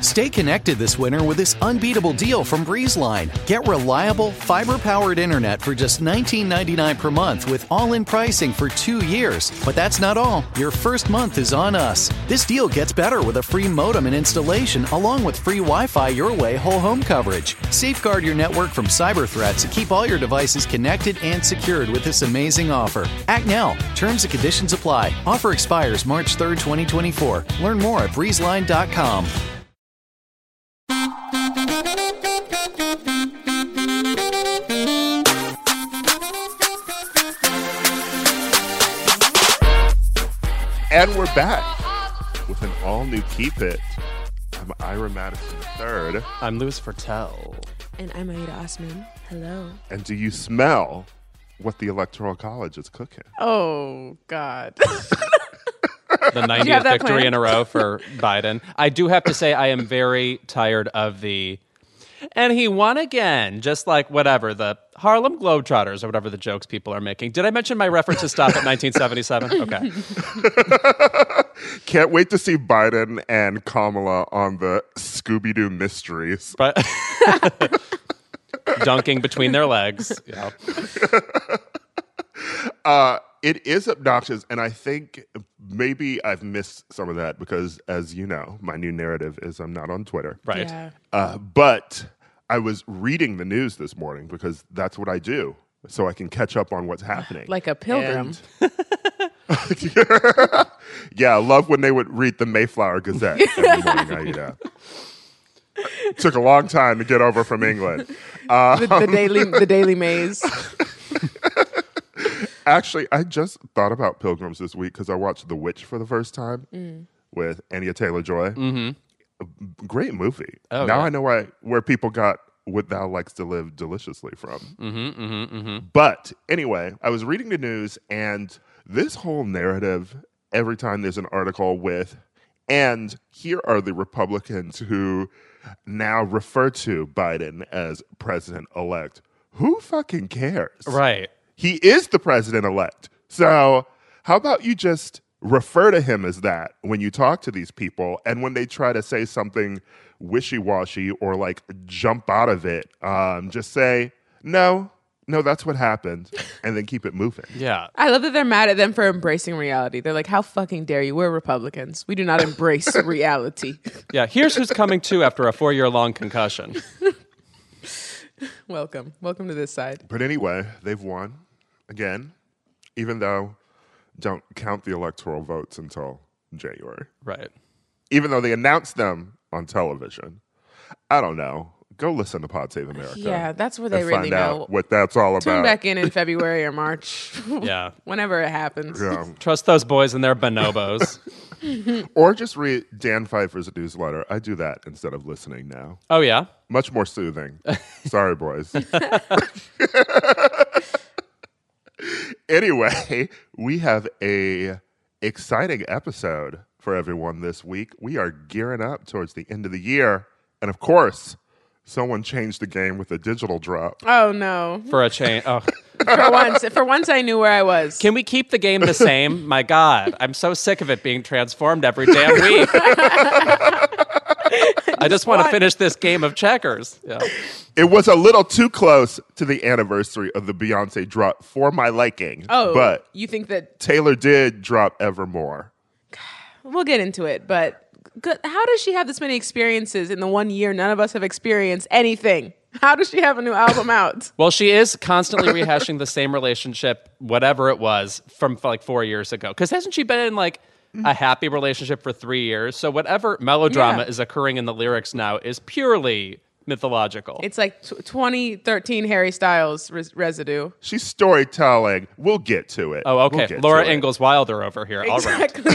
Stay connected this winter with this unbeatable deal from BreezeLine. Get reliable, fiber-powered internet for just $19.99 per month with all-in pricing for 2 years. But that's not all. Your first month is on us. This deal gets better with a free modem and installation, along with free Wi-Fi your way whole home coverage. Safeguard your network from cyber threats and keep all your devices connected and secured with this amazing offer. Act now. Terms and conditions apply. Offer expires March 3rd, 2024. Learn more at breezeline.com. And we're back with an all-new Keep It. I'm Ira Madison III. I'm Louis Fertel. And I'm Aida Osman. Hello. And do you smell what the Electoral College is cooking? Oh, God. The 90th victory in a row for Biden. I do have to say I am very tired of and he won again, just like whatever, the Harlem Globetrotters or whatever the jokes people are making. Did I mention my references stop at 1977? Okay. Can't wait to see Biden and Kamala on the Scooby-Doo Mysteries. But dunking between their legs. Yeah. It is obnoxious, and I think maybe I've missed some of that because, as you know, my new narrative is I'm not on Twitter. Right. Yeah. But I was reading the news this morning because that's what I do, so I can catch up on what's happening. Like a pilgrim. Yeah, I love when they would read the Mayflower Gazette every morning. Took a long time to get over from England. The Daily Maze. Actually, I just thought about pilgrims this week because I watched The Witch for the first time with Anya Taylor-Joy. Mm-hmm. Great movie. Oh, now yeah. I know where people got what thou likes to live deliciously from. Mm-hmm, mm-hmm, mm-hmm. But anyway, I was reading the news, and this whole narrative, every time there's an article with, and here are the Republicans who now refer to Biden as president-elect. Who fucking cares? Right. He is the president-elect. So how about you just refer to him as that when you talk to these people, and when they try to say something wishy-washy or like jump out of it, just say, no, that's what happened, and then keep it moving. Yeah. I love that they're mad at them for embracing reality. They're like, how fucking dare you? We're Republicans. We do not embrace reality. Yeah. Here's who's coming to after a 4-year-long concussion. Welcome to this side. But anyway, they've won again, even though don't count the electoral votes until January. Right. Even though they announced them on television. I don't know. Go listen to Pod Save America. Yeah, that's where they and really find out know what that's all about. Tune back in February or March. Yeah. Whenever it happens. Yeah. Trust those boys and their bonobos. Or just read Dan Pfeiffer's newsletter. I do that instead of listening now. Oh, yeah? Much more soothing. Sorry, boys. Anyway, we have a exciting episode for everyone this week. We are gearing up towards the end of the year. And of course, someone changed the game with a digital drop. Oh, no. For a change. Oh. For once, I knew where I was. Can we keep the game the same? My God, I'm so sick of it being transformed every damn week. I just want to finish this game of checkers. Yeah. It was a little too close to the anniversary of the Beyonce drop for my liking. Oh, but you think that Taylor did drop Evermore. we'll get into it, but how does she have this many experiences in the 1 year none of us have experienced anything? How does she have a new album out? Well, she is constantly rehashing the same relationship, whatever it was, from like 4 years ago. Because hasn't she been in like a happy relationship for 3 years? So whatever melodrama is occurring in the lyrics now is purely mythological. It's like 2013 Harry Styles residue. She's storytelling. We'll get to it. Oh, okay. We'll Laura to it. Ingalls Wilder over here. Exactly.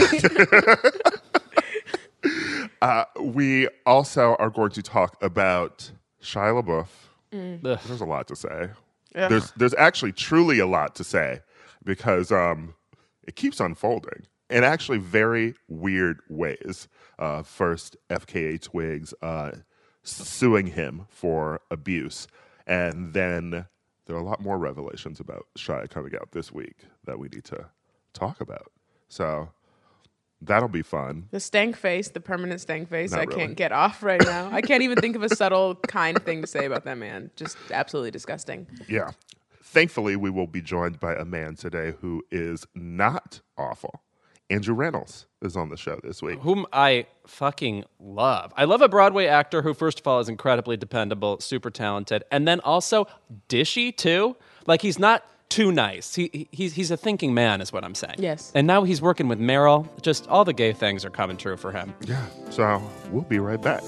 All right. We also are going to talk about Shia LaBeouf. Ugh. There's a lot to say. Ugh. There's actually truly a lot to say because it keeps unfolding in actually very weird ways. First, FKA Twigs suing him for abuse. And then there are a lot more revelations about Shia coming out this week that we need to talk about. So That'll be fun. The stank face, the permanent stank face, Not I really. can't get off right now. I can't even think of a subtle, kind thing to say about that man. Just absolutely disgusting. Yeah. Thankfully, we will be joined by a man today who is not awful. Andrew Reynolds is on the show this week. Whom I fucking love. I love a Broadway actor who, first of all, is incredibly dependable, super talented, and then also dishy, too. Like, he's not too nice. He's a thinking man, is what I'm saying. Yes. And now he's working with Meryl. Just all the gay things are coming true for him. Yeah. So we'll be right back.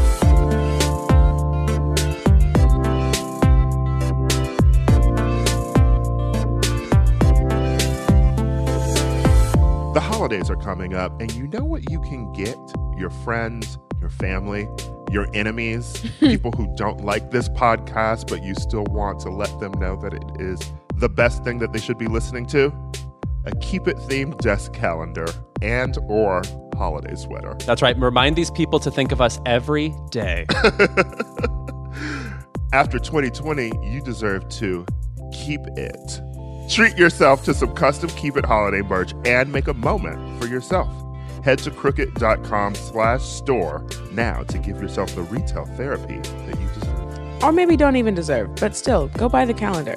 The holidays are coming up, and you know what you can get your friends, your family, your enemies, people who don't like this podcast, but you still want to let them know that it is the best thing that they should be listening to? A Keep It themed desk calendar and or holiday sweater. That's right. Remind these people to think of us every day. After 2020, you deserve to keep it. Treat yourself to some custom Keep It holiday merch and make a moment for yourself. Head to crooked.com/store now to give yourself the retail therapy that you deserve. Or maybe don't even deserve, but still, go buy the calendar.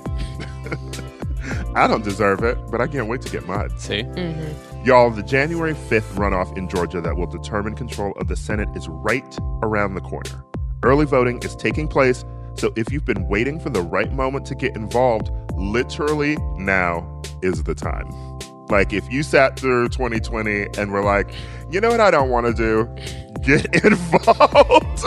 I don't deserve it, but I can't wait to get mine. See? Y'all, the January 5th runoff in Georgia that will determine control of the Senate is right around the corner. Early voting is taking place, so if you've been waiting for the right moment to get involved, literally now is the time. Like, if you sat through 2020 and were like, you know what I don't want to do? Get involved.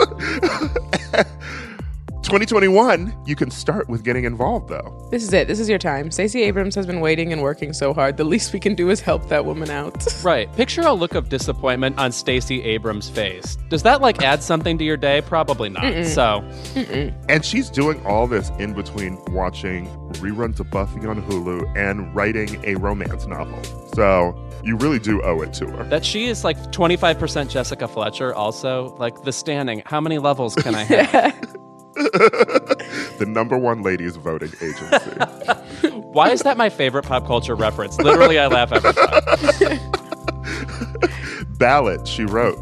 2021, you can start with getting involved, though. This is it. This is your time. Stacey Abrams has been waiting and working so hard. The least we can do is help that woman out. Right. Picture a look of disappointment on Stacey Abrams' face. Does that, like, add something to your day? Probably not. And she's doing all this in between watching reruns of Buffy on Hulu and writing a romance novel. So you really do owe it to her. That she is like 25% Jessica Fletcher also. Like, The Standing. How many levels can I have? The #1 ladies voting agency. Why is that my favorite pop culture reference? Literally, I laugh every time. Ballot she wrote.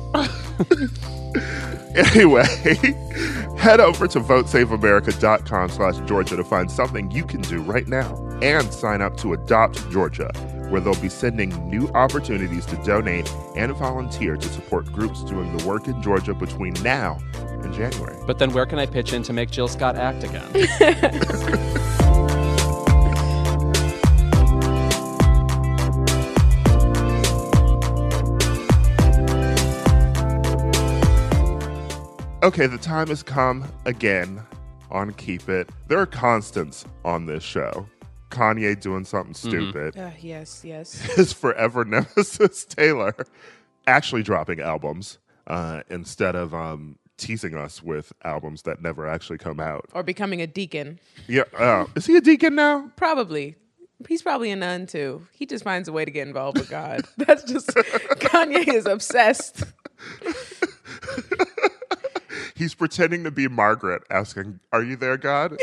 Anyway, head over to votesaveamerica.com/Georgia to find something you can do right now and sign up to Adopt Georgia, where they'll be sending new opportunities to donate and volunteer to support groups doing the work in Georgia between now and January. But then where can I pitch in to make Jill Scott act again? Okay, the time has come again on Keep It. There are constants on this show. Kanye doing something stupid. Yes. His forever nemesis, Taylor, actually dropping albums instead of teasing us with albums that never actually come out. Or becoming a deacon. Yeah. Is he a deacon now? Probably. He's probably a nun, too. He just finds a way to get involved with God. That's just... Kanye is obsessed. He's pretending to be Margaret, asking, "Are you there, God?"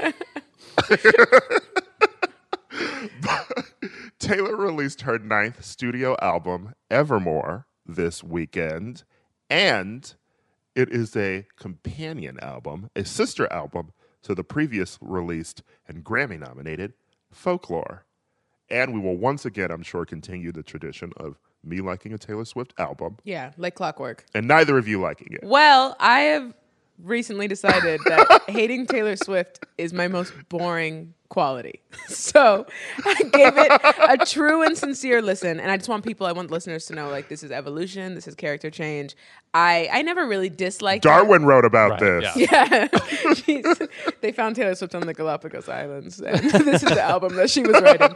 Taylor released her 9th studio album, Evermore, this weekend, and it is a companion album, a sister album to the previous released and Grammy-nominated Folklore. And we will once again, I'm sure, continue the tradition of me liking a Taylor Swift album. Yeah, like clockwork. And neither of you liking it. Well, I have recently decided that hating Taylor Swift is my most boring quality. So I gave it a true and sincere listen. And I want listeners to know, like, this is evolution. This is character change. I never really disliked Darwin wrote about this. Yeah. They found Taylor Swift on the Galapagos Islands. And this is the album that she was writing.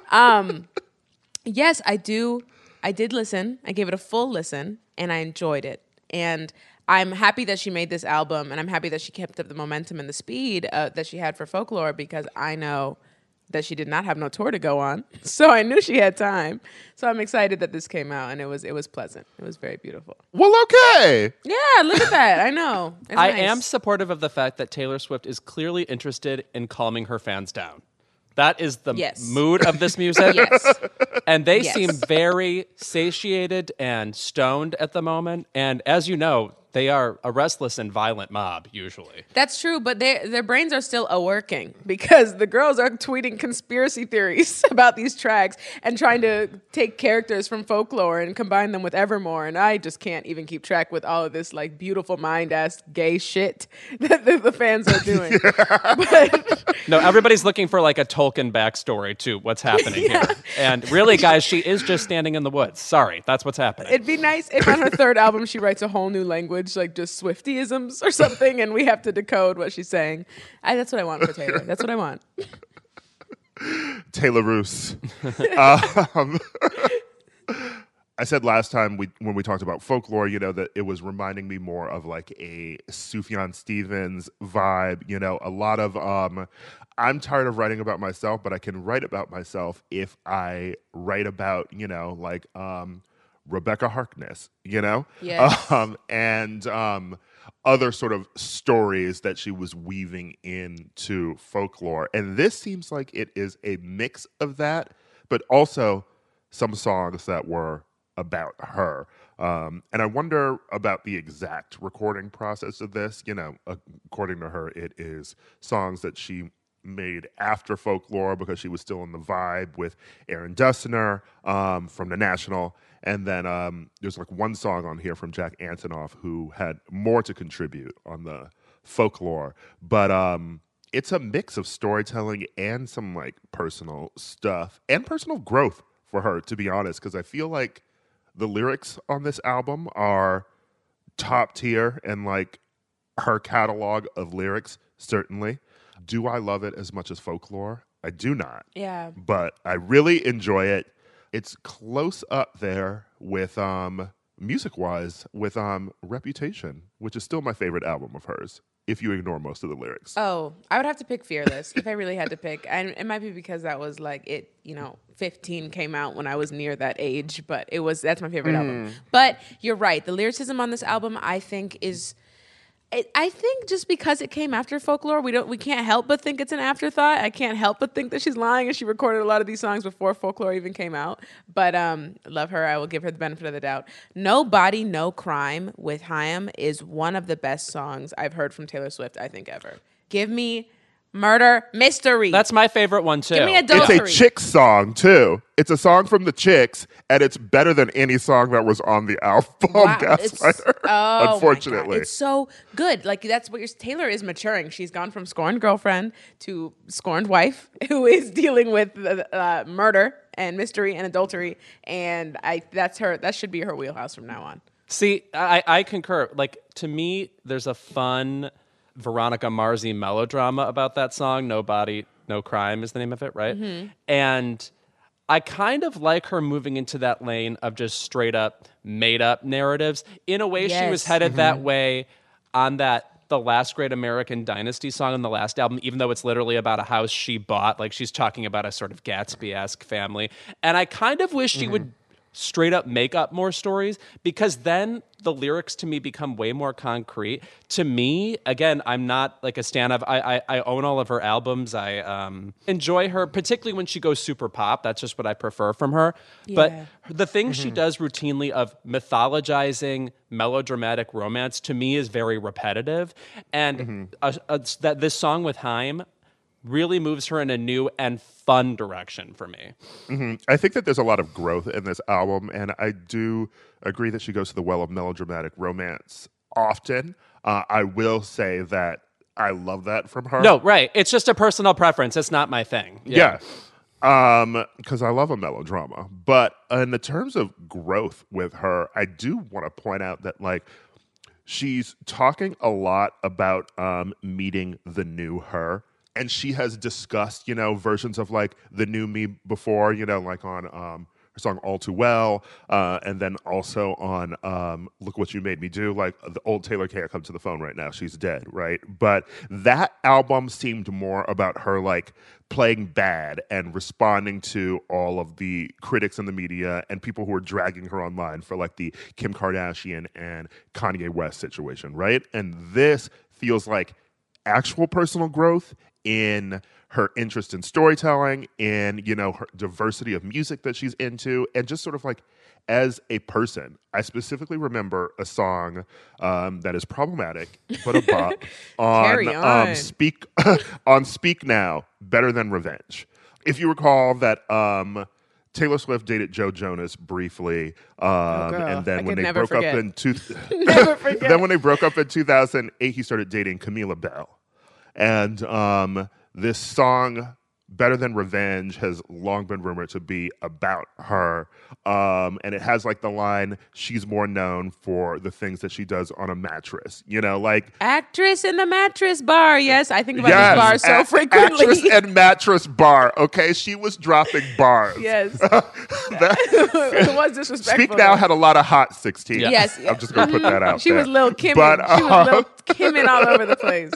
Yes, I did listen. I gave it a full listen, and I enjoyed it. And I'm happy that she made this album, and I'm happy that she kept up the momentum and the speed that she had for Folklore, because I know that she did not have no tour to go on. So I knew she had time. So I'm excited that this came out, and it was pleasant. It was very beautiful. Well, okay. Yeah, look at that. I know. It's I nice. am supportive of the fact that Taylor Swift is clearly interested in calming her fans down. That is the mood of this music. Yes. And they seem very satiated and stoned at the moment. And as you know, they are a restless and violent mob, usually. That's true, but their brains are still a-working because the girls are tweeting conspiracy theories about these tracks and trying to take characters from Folklore and combine them with Evermore, and I just can't even keep track with all of this like beautiful mind-ass gay shit that the fans are doing. But no, everybody's looking for like a Tolkien backstory to what's happening here. And really, guys, she is just standing in the woods. Sorry, that's what's happening. It'd be nice if on her third album she writes a whole new language, like just Swiftyisms or something, and we have to decode what she's saying. That's what I want for Taylor. That's what I want. Taylor Roos. I said last time when we talked about Folklore, that it was reminding me more of like a Sufjan Stevens vibe. A lot of I'm tired of writing about myself, but I can write about myself if I write about Rebecca Harkness, Yes. and other sort of stories that she was weaving into Folklore. And this seems like it is a mix of that, but also some songs that were about her. And I wonder about the exact recording process of this. According to her, it is songs that she made after Folklore because she was still in the vibe with Aaron Dessner from The National. And then there's like one song on here from Jack Antonoff who had more to contribute on the Folklore. But it's a mix of storytelling and some like personal stuff and personal growth for her, to be honest, because I feel like the lyrics on this album are top tier, and like her catalog of lyrics, certainly. Do I love it as much as Folklore? I do not. Yeah. But I really enjoy it. It's close up there with music-wise with Reputation, which is still my favorite album of hers, if you ignore most of the lyrics. Oh, I would have to pick Fearless if I really had to pick. And it might be because that was like 15 came out when I was near that age, but that's my favorite album. But you're right. The lyricism on this album, I think, is... I think just because it came after Folklore, we can't help but think it's an afterthought. I can't help but think that she's lying and she recorded a lot of these songs before Folklore even came out. But love her. I will give her the benefit of the doubt. No Body, No Crime with Haim is one of the best songs I've heard from Taylor Swift, I think, ever. Give me Murder Mystery. That's my favorite one, too. Give me Adultery. It's a Chicks song, too. It's a song from the Chicks, and it's better than any song that was on the album, Wow, Gaslighter, unfortunately. It's so good. Like, that's what Taylor is maturing. She's gone from scorned girlfriend to scorned wife who is dealing with murder and mystery and adultery, and that should be her wheelhouse from now on. See, I concur. Like, to me, there's a fun Veronica Marzi melodrama about that song. No Body, No Crime is the name of it, right? Mm-hmm. And I kind of like her moving into that lane of just straight up made up narratives. In a way, she was headed that way on The Last Great American Dynasty song on the last album, even though it's literally about a house she bought. Like, she's talking about a sort of Gatsby-esque family. And I kind of wish she would straight up make up more stories, because then the lyrics to me become way more concrete. To me, again, I'm not like a stan of, I own all of her albums. I enjoy her, particularly when she goes super pop. That's just what I prefer from her. Yeah. But the things she does routinely of mythologizing melodramatic romance, to me, is very repetitive. And that this song with Haim really moves her in a new and fun direction for me. Mm-hmm. I think that there's a lot of growth in this album, and I do agree that she goes to the well of melodramatic romance often. I will say that I love that from her. No, right. It's just a personal preference. It's not my thing. Yeah. Because I love a melodrama. But in the terms of growth with her, I do want to point out that, like, she's talking a lot about meeting the new her. And she has discussed, versions of like the new me before, like on her song All Too Well, and then also on Look What You Made Me Do. Like, the old Taylor can't come to the phone right now. She's dead, right? But that album seemed more about her like playing bad and responding to all of the critics in the media and people who were dragging her online for like the Kim Kardashian and Kanye West situation, right? And this feels like actual personal growth in her interest in storytelling, in, you know, her diversity of music that she's into, and just sort of like as a person. I specifically remember a song that is problematic, but a bop on Speak on Speak Now, Better Than Revenge. If you recall that Taylor Swift dated Joe Jonas briefly, and then when they broke up in then when they broke up in 2008, he started dating Camila Bell, and this song, Better Than Revenge, has long been rumored to be about her. And it has like the line, she's more known for the things that she does on a mattress. You know, like actress in the mattress bar. Yes, I think about this bar so frequently. Actress and mattress bar. Okay, she was dropping bars. Yes. It was disrespectful. Speak Now had a lot of hot 16. Yeah. Yes. I'm just going to put that out She there. was Lil Kim. She was Lil Kimming all over the place.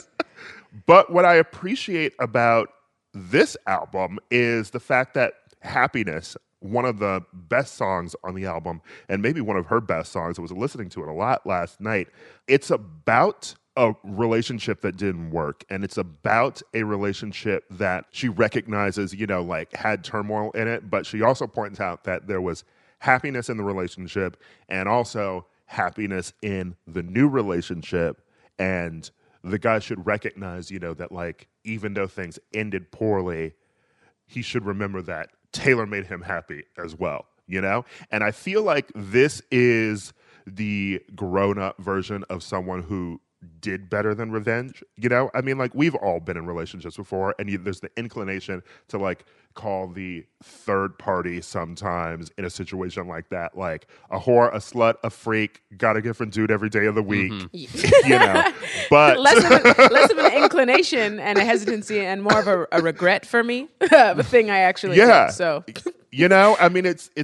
But what I appreciate about this album is the fact that Happiness, one of the best songs on the album, and maybe one of her best songs, I was listening to it a lot last night, it's about a relationship that didn't work, and it's about a relationship that she recognizes, you know, like had turmoil in it, but she also points out that there was happiness in the relationship and also happiness in the new relationship, and the guy should recognize, you know, that like even though things ended poorly, he should remember that Taylor made him happy as well, you know? And I feel like this is the grown-up version of someone who did better than revenge, you know? I mean, like, we've all been in relationships before, and there's the inclination to, like, call the third party sometimes in a situation like that, like a whore, a slut, a freak, got a different dude every day of the week, you know? But less of an inclination and a hesitancy and more of a regret for me, of a thing I actually did, so... You know, I mean, it's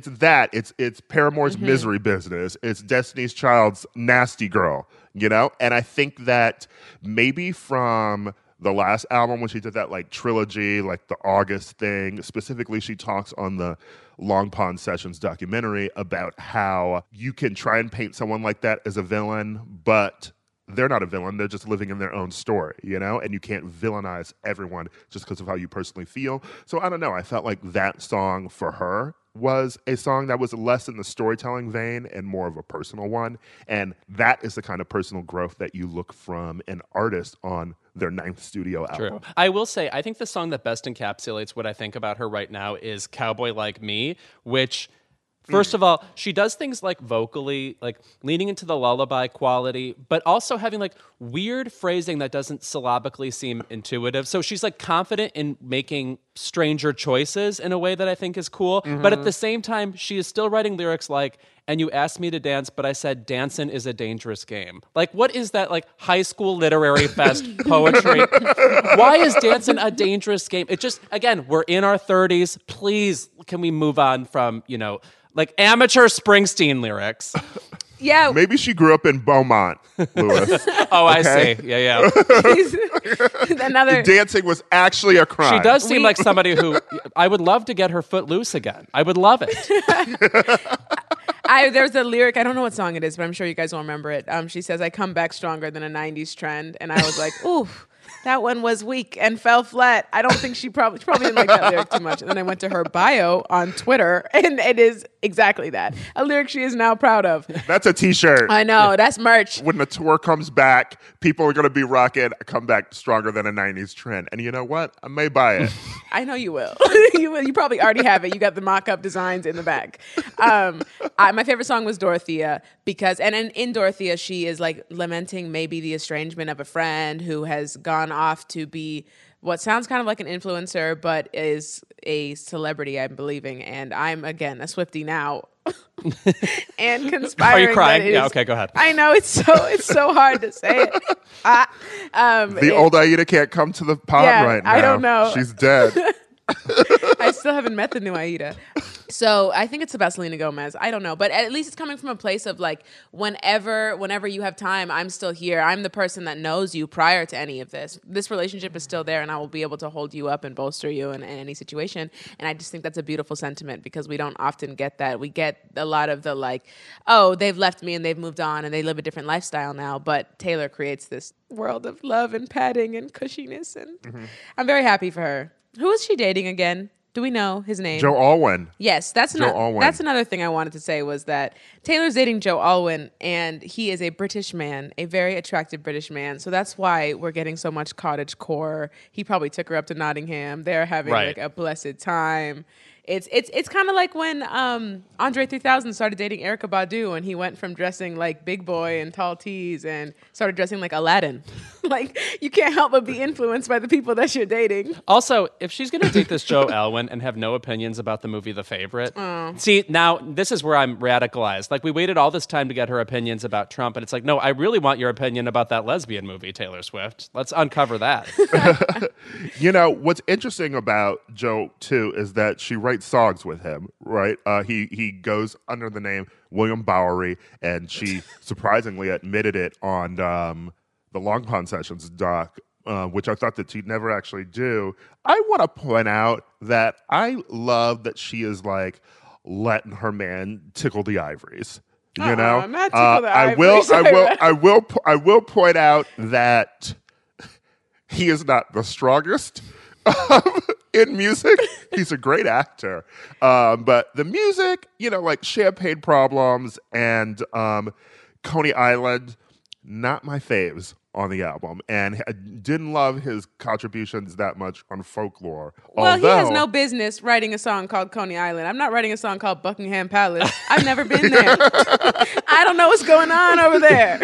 Paramore's Misery Business. It's Destiny's Child's Nasty Girl, you know? And I think that maybe from the last album when she did that like trilogy, like the August thing, specifically she talks on the Long Pond Sessions documentary about how you can try and paint someone like that as a villain, but they're not a villain. They're just living in their own story, you know? And you can't villainize everyone just because of how you personally feel. So I don't know. I felt like that song for her was a song that was less in the storytelling vein and more of a personal one. And that is the kind of personal growth that you look from an artist on their 9th studio album. True. I will say, I think the song that best encapsulates what I think about her right now is Cowboy Like Me, which... First of all, she does things like vocally, like leaning into the lullaby quality, but also having like weird phrasing that doesn't syllabically seem intuitive. So she's like confident in making stranger choices in a way that I think is cool. But at the same time, she is still writing lyrics like, and you asked me to dance, but I said dancing is a dangerous game. Like, what is that, like, high school literary fest poetry? Why is dancing a dangerous game? It just, again, we're in our 30s. Please, can we move on from, you know, like amateur Springsteen lyrics? Yeah. Maybe she grew up in Beaumont, Lewis. Oh, I see. Yeah. The dancing was actually a crime. She does seem like somebody who, I would love to get her foot loose again. I would love it. There's a lyric, I don't know what song it is, but I'm sure you guys will remember it. She says, I come back stronger than a 90s trend. And I was like, ooh, that one was weak and fell flat. I don't think she probably didn't like that lyric too much. And then I went to her bio on Twitter, and it is exactly that. A lyric she is now proud of. That's a t-shirt. I know, that's merch. When the tour comes back, people are going to be rocking Come Back Stronger Than a 90s Trend. And you know what? I may buy it. I know you will. You will. You probably already have it. You got the mock-up designs in the back. My favorite song was Dorothea because, and in Dorothea, she is like lamenting maybe the estrangement of a friend who has gone off to be what sounds kind of like an influencer, but is a celebrity, I'm believing. And I'm, again, a Swiftie now. And conspiring. Are you crying? Yeah, okay, go ahead. I know, it's so hard to say it. The old Aida can't come to the pod right now. I don't know. She's dead. I still haven't met the new Aida. So I think it's about Selena Gomez. I don't know, but at least it's coming from a place of like, whenever you have time, I'm still here. I'm the person that knows you prior to any of this. This relationship is still there, and I will be able to hold you up and bolster you in any situation. And I just think that's a beautiful sentiment because we don't often get that. We get a lot of the like, oh, they've left me and they've moved on and they live a different lifestyle now. But Taylor creates this world of love and padding and cushiness, and I'm very happy for her. Who is she dating again? Do we know his name? Joe Alwyn. Yes, that's another thing I wanted to say was that Taylor's dating Joe Alwyn, and he is a British man, a very attractive British man. So that's why we're getting so much cottagecore. He probably took her up to Nottingham. They're having like a blessed time. It's kind of like when Andre 3000 started dating Erykah Badu, and he went from dressing like big boy and tall tees and started dressing like Aladdin. Like, you can't help but be influenced by the people that you're dating. Also, if she's going to date this Joe Alwyn and have no opinions about the movie The Favorite, see, now this is where I'm radicalized. Like, we waited all this time to get her opinions about Trump, and it's like, no, I really want your opinion about that lesbian movie, Taylor Swift. Let's uncover that. You know, what's interesting about Joe, too, is that she writes songs with him, right? He goes under the name William Bowery, and she surprisingly admitted it on the Long Pond Sessions doc, which I thought that she'd never actually do. I want to point out that I love that she is like letting her man tickle the ivories. You know, not tickle the ivories. I will point out that he is not the strongest in music. He's a great actor. But the music, you know, like Champagne Problems and Coney Island, not my faves on the album. And I didn't love his contributions that much on Folklore. Well, he has no business writing a song called Coney Island. I'm not writing a song called Buckingham Palace. I've never been there. I don't know what's going on over there.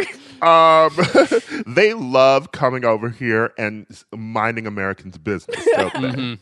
They love coming over here and minding Americans' business, don't they?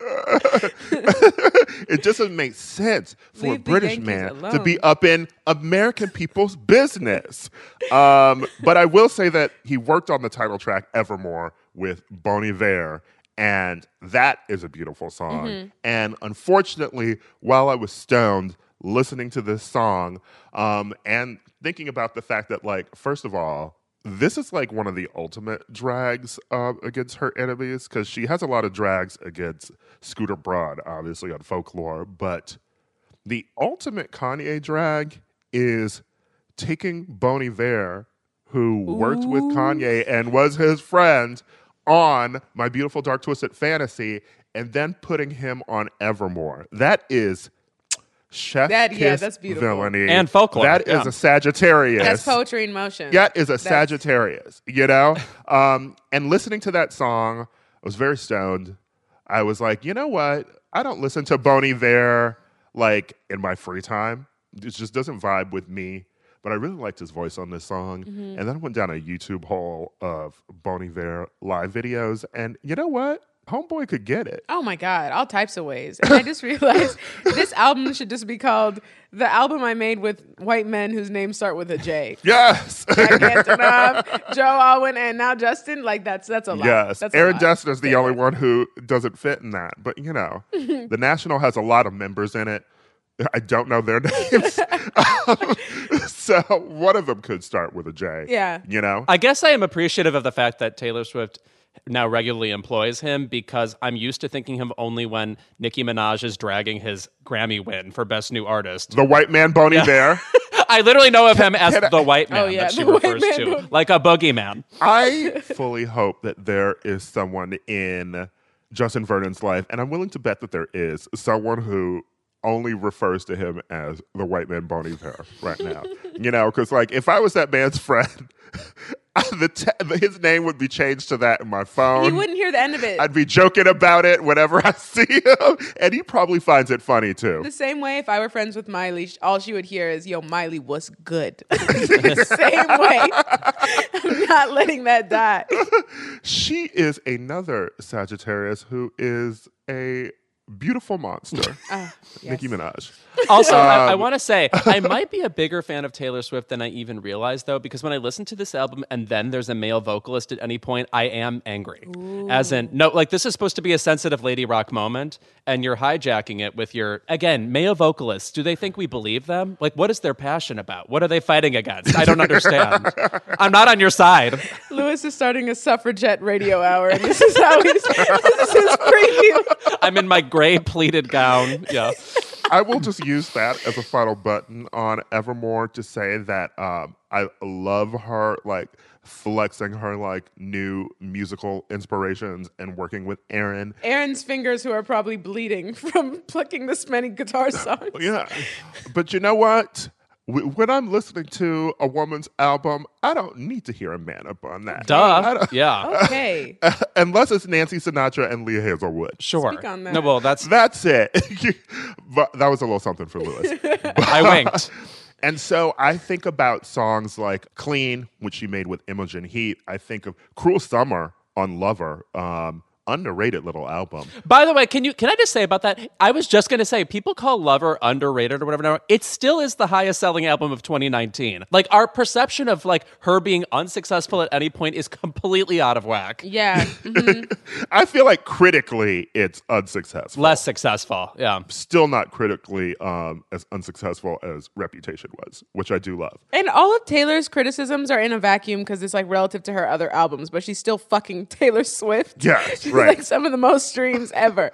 It doesn't make sense for a British man to be up in American people's business. But I will say that he worked on the title track Evermore with Bon Iver, and that is a beautiful song. And unfortunately, while I was stoned listening to this song and thinking about the fact that, like, first of all, this is like one of the ultimate drags against her enemies, because she has a lot of drags against Scooter Braun, obviously, on Folklore. But the ultimate Kanye drag is taking Bon Iver, who worked with Kanye and was his friend, on My Beautiful Dark Twisted Fantasy, and then putting him on Evermore. That is chef kiss that's beautiful. villainy. And Folklore. That is a Sagittarius. That's poetry in motion. That is a Sagittarius, you know? And listening to that song, I was very stoned. I was like, you know what? I don't listen to Bon Iver, like, in my free time. It just doesn't vibe with me. But I really liked his voice on this song. And then I went down a YouTube hole of Bon Iver live videos. And you know what? Homeboy could get it. Oh my God, all types of ways. And I just realized this album should just be called The Album I Made with White Men Whose Names Start with a J. Yes. Joe Alwyn, and now Justin. Like, that's a lot. Yes. That's Aaron Dessner is the only one who doesn't fit in that. But, you know, the National has a lot of members in it. I don't know their names. So one of them could start with a J. Yeah. You know? I guess I am appreciative of the fact that Taylor Swift now regularly employs him, because I'm used to thinking him only when Nicki Minaj is dragging his Grammy win for Best New Artist. The white man Bon Iver. I literally know of him as the white man that she the refers white to, man. like a boogeyman. I fully hope that there is someone in Justin Vernon's life, and I'm willing to bet that there is someone who only refers to him as the white man Bon Iver right now. You know, because, like, if I was that man's friend, his name would be changed to that in my phone. You wouldn't hear the end of it. I'd be joking about it whenever I see him, and he probably finds it funny too. The same way, if I were friends with Miley, all she would hear is, yo, Miley was good. The same way. I'm not letting that die. She is another Sagittarius who is a beautiful monster, Yes. Nicki Minaj. Also, I want to say, I might be a bigger fan of Taylor Swift than I even realized, though, because when I listen to this album and then there's a male vocalist at any point, I am angry. Ooh. As in, no, like this is supposed to be a sensitive Lady Rock moment, and you're hijacking it with your, again, male vocalists. Do they think we believe them? Like, what is their passion about? What are they fighting against? I don't understand. I'm not on your side. Lewis is starting a suffragette radio hour, and this is how this is his preview. I'm in my gray pleated gown. Yeah. I will just use that as a final button on Evermore to say that I love her, like, flexing her, like, new musical inspirations and working with Aaron. Aaron's fingers who are probably bleeding from plucking this many guitar songs. Yeah. But you know what? When I'm listening to a woman's album, I don't need to hear a man up on that. Duh. Yeah. Okay. Unless it's Nancy Sinatra and Leah Hazelwood. Sure. Speak on that. No, well, that's it. But that was a little something for Lewis. I winked. And so I think about songs like Clean, which she made with Imogen Heap. I think of Cruel Summer on Lover. Underrated little album. By the way, can I just say about that? I was just going to say, people call Lover underrated or whatever. No, it still is the highest selling album of 2019. Like, our perception of, like, her being unsuccessful at any point is completely out of whack. Yeah. Mm-hmm. I feel like critically it's unsuccessful. Less successful, yeah. Still not critically as unsuccessful as Reputation was, which I do love. And all of Taylor's criticisms are in a vacuum because it's, like, relative to her other albums, but she's still fucking Taylor Swift. Yes, She's right. like some of the most streams ever.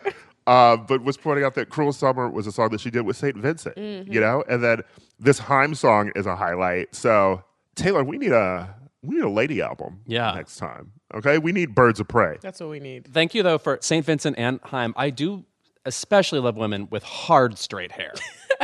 But was pointing out that Cruel Summer was a song that she did with St. Vincent, you know? And then this Haim song is a highlight. So, Taylor, we need a lady album next time, okay? We need Birds of Prey. That's what we need. Thank you, though, for St. Vincent and Haim. I do especially love women with hard, straight hair.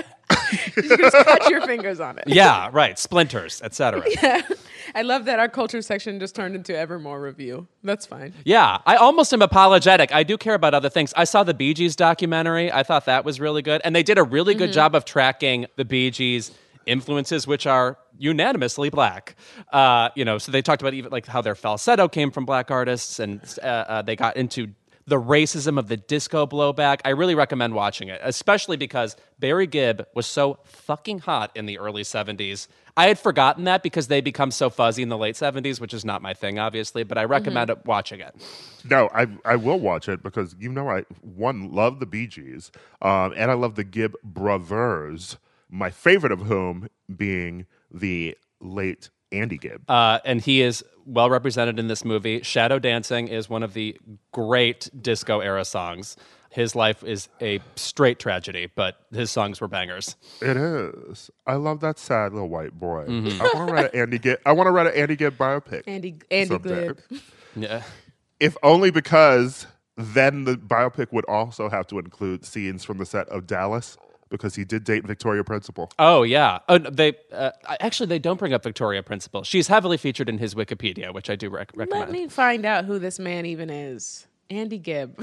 You just cut your fingers on it. Yeah, right. Splinters, etc. Yeah. I love that our culture section just turned into Evermore review. That's fine. Yeah, I almost am apologetic. I do care about other things. I saw the Bee Gees documentary. I thought that was really good. And they did a really good job of tracking the Bee Gees influences, which are unanimously black. So they talked about even like how their falsetto came from black artists, and they got into the racism of the disco blowback. I really recommend watching it, especially because Barry Gibb was so fucking hot in the early 70s. I had forgotten that because they become so fuzzy in the late 70s, which is not my thing, obviously, but I recommend watching it. No, I will watch it because, I love the Bee Gees, and I love the Gibb brothers, my favorite of whom being the late Andy Gibb. And he is well represented in this movie. Shadow Dancing is one of the great disco era songs. His life is a straight tragedy, but his songs were bangers. It is. I love that sad little white boy. I want to write an Andy Gibb. I want to write an Andy Gibb biopic. Andy Gibb. Yeah. If only because then the biopic would also have to include scenes from the set of Dallas, because he did date Victoria Principal. Oh, yeah. They don't bring up Victoria Principal. She's heavily featured in his Wikipedia, which I do recommend. Let me find out who this man even is. Andy Gibb.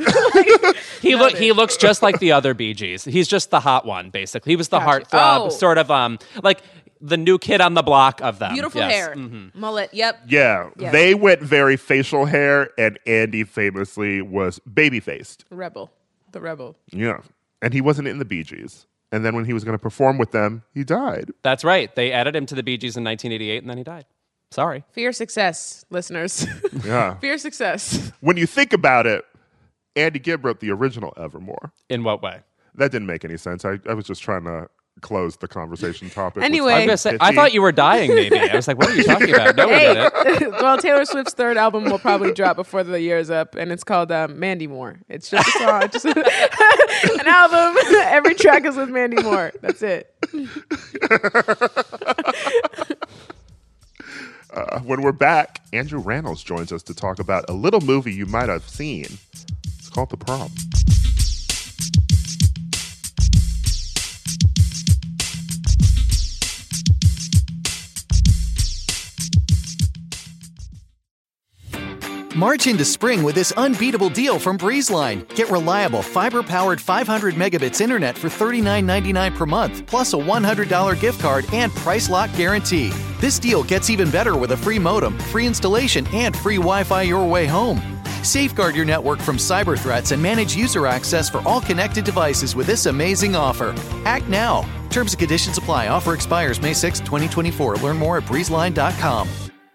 He looks just like the other Bee Gees. He's just the hot one, basically. He was the heartthrob, sort of like the new kid on the block of them. Beautiful hair. Mullet, yep. Yeah, they went very facial hair, and Andy famously was baby-faced. The rebel. Yeah, and he wasn't in the Bee Gees. And then when he was going to perform with them, he died. That's right. They added him to the Bee Gees in 1988, and then he died. Sorry. Fear success, listeners. Yeah. Fear success. When you think about it, Andy Gibb wrote the original Evermore. In what way? That didn't make any sense. I was just trying to close the conversation topic. Anyway. I was gonna say, I thought you were dying, maybe. I was like, what are you talking about? No, we didn't. Well, Taylor Swift's third album will probably drop before the year's up, and it's called Mandy Moore. It's just a song, just an album. Every track is with Mandy Moore. That's it. When we're back, Andrew Rannells joins us to talk about a little movie you might have seen. It's called The Prom. March into spring with this unbeatable deal from BreezeLine. Get reliable fiber-powered 500 megabits internet for $39.99 per month, plus a $100 gift card and price lock guarantee. This deal gets even better with a free modem, free installation, and free Wi-Fi your way home. Safeguard your network from cyber threats and manage user access for all connected devices with this amazing offer. Act now. Terms and conditions apply. Offer expires May 6, 2024. Learn more at breezeline.com.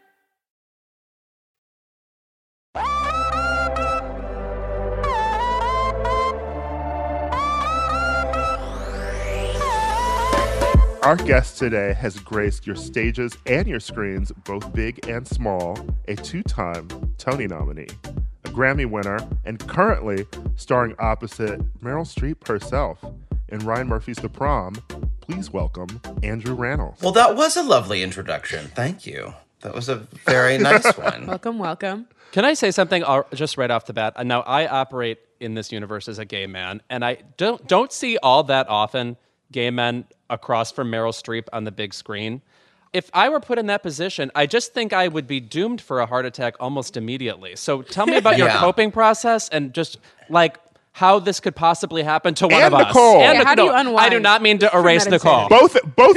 Our guest today has graced your stages and your screens, both big and small, a two-time Tony nominee, a Grammy winner, and currently starring opposite Meryl Streep herself in Ryan Murphy's The Prom. Please welcome Andrew Rannells. Well, that was a lovely introduction. Thank you. That was a very nice one. Welcome. Can I say something just right off the bat? Now, I operate in this universe as a gay man, and I don't see all that often gay men across from Meryl Streep on the big screen. If I were put in that position, I just think I would be doomed for a heart attack almost immediately. So tell me about your coping process and just like how this could possibly happen to one of us. Nicole. And how do you unwind? I do not mean to erase Nicole. Both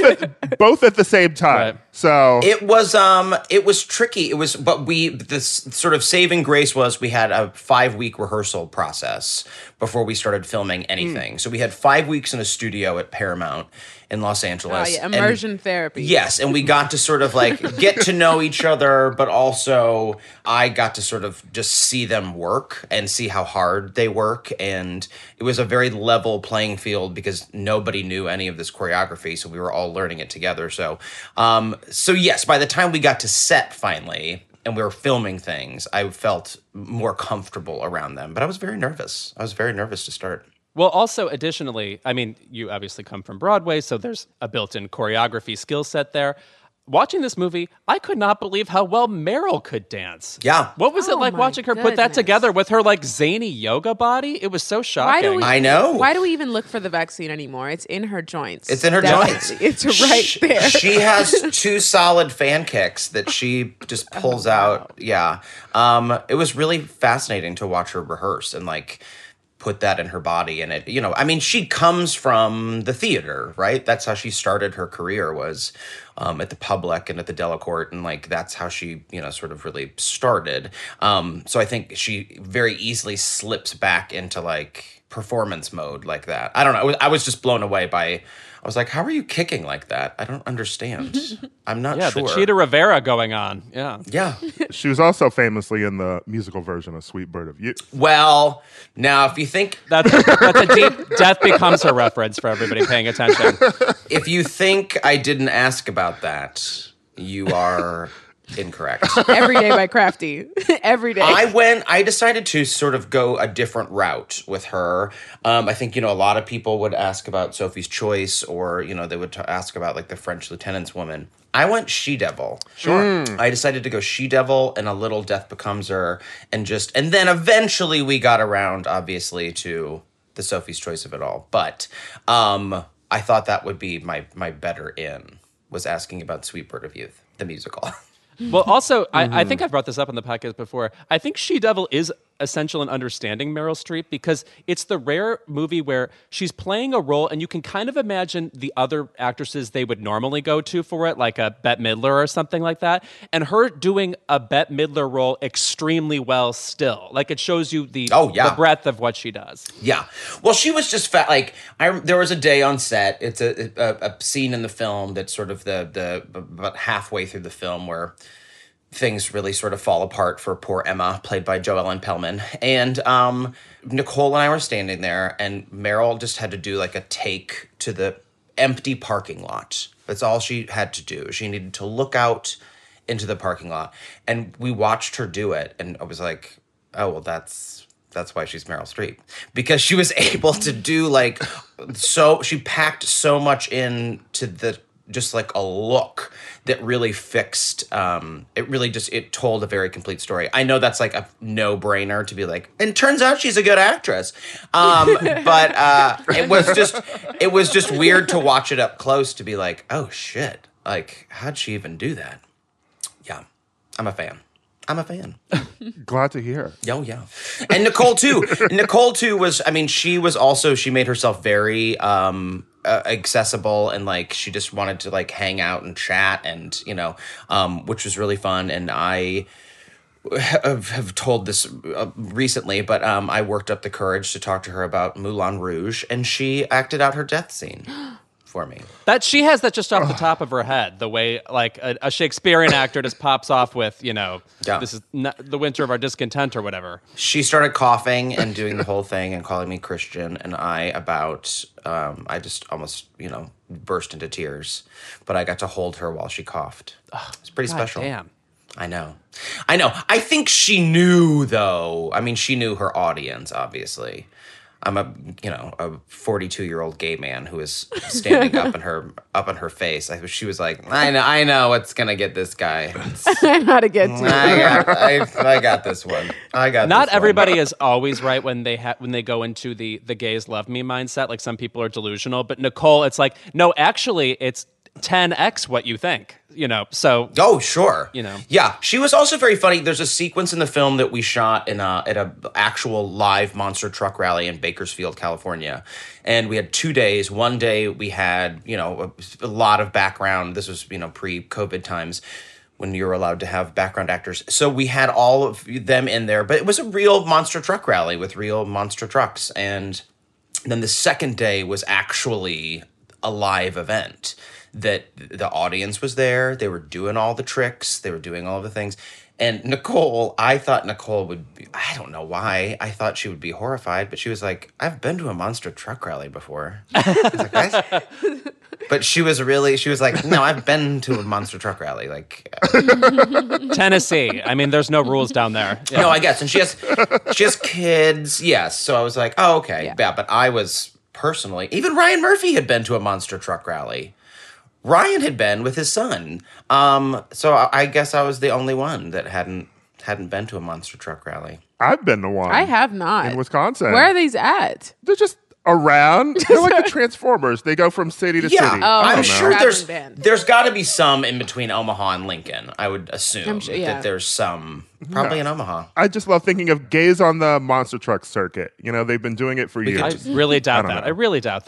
at the same time. Right. So It was tricky. This sort of saving grace was we had a 5-week rehearsal process before we started filming anything. So we had 5 weeks in a studio at Paramount in Los Angeles. Oh, yeah, immersion therapy. Yes, and we got to sort of like get to know each other, but also I got to sort of just see them work and see how hard they work. And it was a very level playing field because nobody knew any of this choreography, so we were all learning it together. So yes, by the time we got to set finally and we were filming things, I felt more comfortable around them. But I was very nervous. I was very nervous to start. Well, also, additionally, I mean, you obviously come from Broadway, so there's a built-in choreography skill set there. Watching this movie, I could not believe how well Meryl could dance. Yeah. What was it like my watching her put that goodness. together with her like zany yoga body? It was so shocking. I know. Why do we even look for the vaccine anymore? It's in her joints. It's in her Definitely. joints. It's right there. She has 2 solid fan kicks that she just pulls out. Yeah. It was really fascinating to watch her rehearse and like put that in her body. And it, I mean, she comes from the theater, right? That's how she started her career was at the Public and at the Delacorte. And like, that's how she, sort of really started. So I think she very easily slips back into like performance mode like that. I don't know. I was just blown away by, I was like, how are you kicking like that? I don't understand. I'm not sure. The Cheetah Rivera going on. Yeah. Yeah. she was also famously in the musical version of Sweet Bird of Youth. Well, now if you think That's a deep Death Becomes Her reference for everybody paying attention. if you think I didn't ask about that, you are incorrect. Every Day by Crafty. Every day. I decided to sort of go a different route with her. I think, a lot of people would ask about Sophie's Choice or, they would ask about like the French Lieutenant's Woman. I went She-Devil. Sure. I decided to go She-Devil and a little Death Becomes Her and then eventually we got around, obviously, to the Sophie's Choice of it all. But I thought that would be my better in, was asking about Sweet Bird of Youth, the musical. Well, also, I think I've brought this up on the podcast before. I think She-Devil is essential in understanding Meryl Streep because it's the rare movie where she's playing a role and you can kind of imagine the other actresses they would normally go to for it, like a Bette Midler or something like that. And her doing a Bette Midler role extremely well still. Like, it shows you the breadth of what she does. Yeah. Well, she was just fat. Like, there was a day on set. It's a scene in the film that's sort of the about halfway through the film where things really sort of fall apart for poor Emma, played by Joellen Pellman. And Nicole and I were standing there, and Meryl just had to do like a take to the empty parking lot. That's all she had to do. She needed to look out into the parking lot. And we watched her do it, and I was like, oh, well, that's why she's Meryl Streep. Because she was able to do like, she packed so much into just like a look that really fixed, it told a very complete story. I know that's like a no-brainer to be like, and turns out she's a good actress. But it was just weird to watch it up close to be like, oh shit, like how'd she even do that? Yeah, I'm a fan. Glad to hear. Oh, yeah. And Nicole, too. Was, I mean, she made herself very accessible, and like she just wanted to like hang out and chat and, which was really fun. And I have told this recently, but I worked up the courage to talk to her about Moulin Rouge, and she acted out her death scene for me. That she has that just off the top of her head, the way like a Shakespearean actor just pops off with, this is the winter of our discontent or whatever. She started coughing and doing the whole thing and calling me Christian, and I just almost, burst into tears. But I got to hold her while she coughed. It's pretty special. Damn. I know. I think she knew, though. I mean, she knew her audience, obviously. I'm a 42-year-old gay man who is standing up in her face. She was like, I know what's gonna get this guy. I know how to get to I got this one. Not everybody is always right when they go into the gays love me mindset. Like some people are delusional, but Nicole, it's like, no, actually, it's 10x what you think, so. Oh, sure. Yeah, she was also very funny. There's a sequence in the film that we shot at a actual live monster truck rally in Bakersfield, California. And we had 2 days. One day we had, a lot of background. This was, pre-COVID times when you were allowed to have background actors. So we had all of them in there, but it was a real monster truck rally with real monster trucks. And then the second day was actually a live event that the audience was there. They were doing all the tricks. They were doing all of the things. And Nicole, I thought Nicole would be, I don't know why, I thought she would be horrified, but she was like, I've been to a monster truck rally before. But she was like, no, I've been to a monster truck rally. Like Tennessee. I mean, there's no rules down there. Yeah. No, I guess. And she has kids. Yes. So I was like, oh, okay. Yeah. But I was personally, even Ryan Murphy had been to a monster truck rally. Ryan had been with his son. So I guess I was the only one that hadn't been to a monster truck rally. I've been to one. I have not. In Wisconsin. Where are these at? They're just around. They're like the Transformers. They go from city to city. I'm sure there's got to be some in between Omaha and Lincoln. I would assume that there's some probably in Omaha. I just love thinking of gays on the monster truck circuit. They've been doing it for years. I really doubt that. I really doubt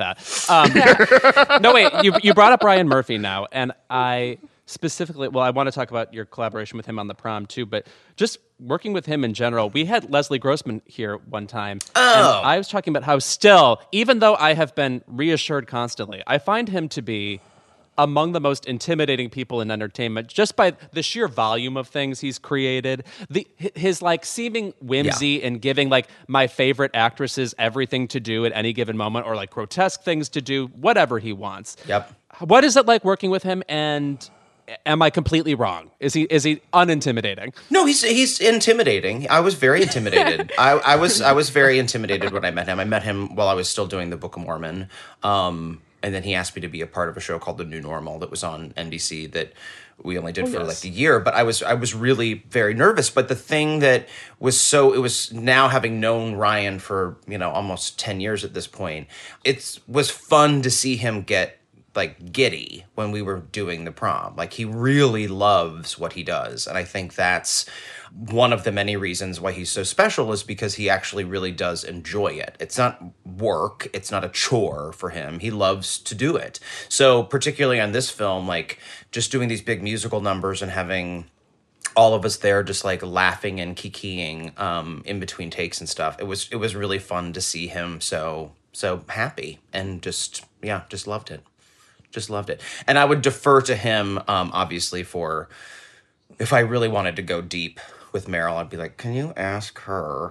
that. No, wait. You brought up Ryan Murphy now, and I specifically, I want to talk about your collaboration with him on The Prom too, but just working with him in general. We had Leslie Grossman here one time, and I was talking about how still, even though I have been reassured constantly, I find him to be among the most intimidating people in entertainment just by the sheer volume of things he's created. His like seeming whimsy and giving like my favorite actresses everything to do at any given moment, or like grotesque things to do, whatever he wants. Yep. What is it like working with him, and am I completely wrong? Is he unintimidating? No, he's intimidating. I was very intimidated. I was very intimidated when I met him. I met him while I was still doing the Book of Mormon. And then he asked me to be a part of a show called The New Normal that was on NBC that we only did for like a year. But I was really very nervous. But the thing that was it was now having known Ryan for, almost 10 years at this point, it was fun to see him get like giddy when we were doing The Prom. Like he really loves what he does. And I think that's one of the many reasons why he's so special, is because he actually really does enjoy it. It's not work. It's not a chore for him. He loves to do it. So particularly on this film, like just doing these big musical numbers and having all of us there just like laughing and kikiing in between takes and stuff. It was really fun to see him so happy and just loved it. Just loved it. And I would defer to him, obviously, for if I really wanted to go deep with Meryl, I'd be like, can you ask her?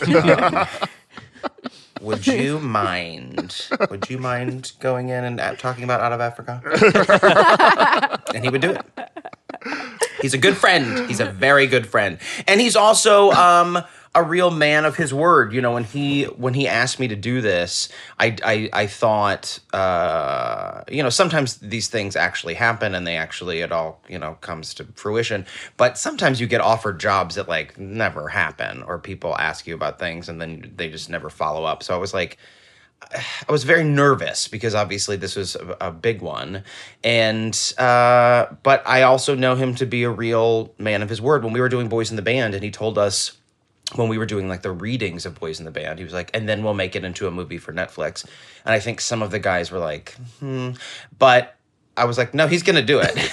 Would you mind going in and talking about Out of Africa? And he would do it. He's a good friend. He's a very good friend. And he's also a real man of his word. When he asked me to do this, I thought, sometimes these things actually happen and it all, comes to fruition. But sometimes you get offered jobs that like never happen, or people ask you about things and then they just never follow up. So I was like, I was very nervous because obviously this was a big one. And, but I also know him to be a real man of his word. When we were doing Boys in the Band and he told us, when we were doing like the readings of Boys in the Band, he was like, and then we'll make it into a movie for Netflix. And I think some of the guys were like, but I was like, no, he's going to do it.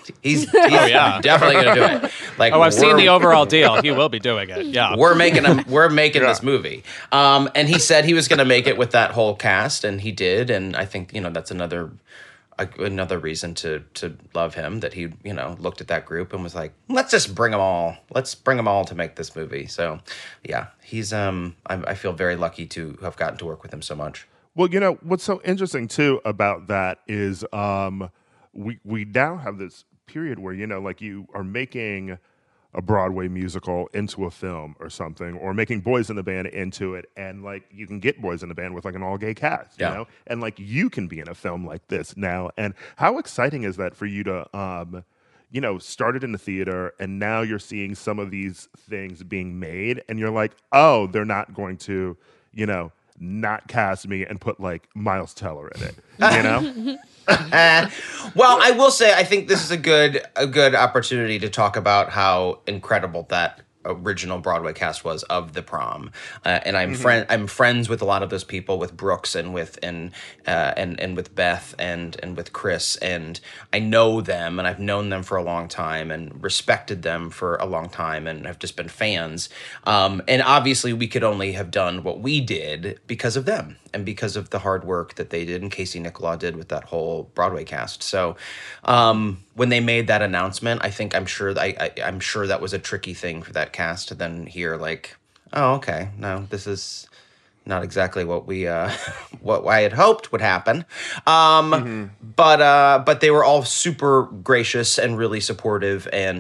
He's definitely going to do it. Like, I've seen the overall deal. He will be doing it. Yeah, we're making this movie. And he said he was going to make it with that whole cast, and he did. And I think that's another reason to love him, that he looked at that group and was like, let's just bring them all. Let's bring them all to make this movie. So yeah, he's I feel very lucky to have gotten to work with him so much. Well, what's so interesting too about that is we now have this period where like you are making a Broadway musical into a film or something, or making Boys in the Band into it, and like you can get Boys in the Band with like an all-gay cast, you know, and like you can be in a film like this now. And how exciting is that for you to started in the theater, and now you're seeing some of these things being made, and you're like, oh, they're not going to not cast me and put like Miles Teller in it, Well, I will say I think this is a good opportunity to talk about how incredible that original Broadway cast was of The Prom, and I'm friends with a lot of those people, with Brooks and with with Beth and with Chris, and I know them, and I've known them for a long time and respected them for a long time, and have just been fans. And obviously, we could only have done what we did because of them and because of the hard work that they did and Casey Nicholaw did with that whole Broadway cast. So when they made that announcement, I'm sure that was a tricky thing for that cast to then hear, like, oh, okay, no, this is not exactly what we what I had hoped would happen. But they were all super gracious and really supportive, and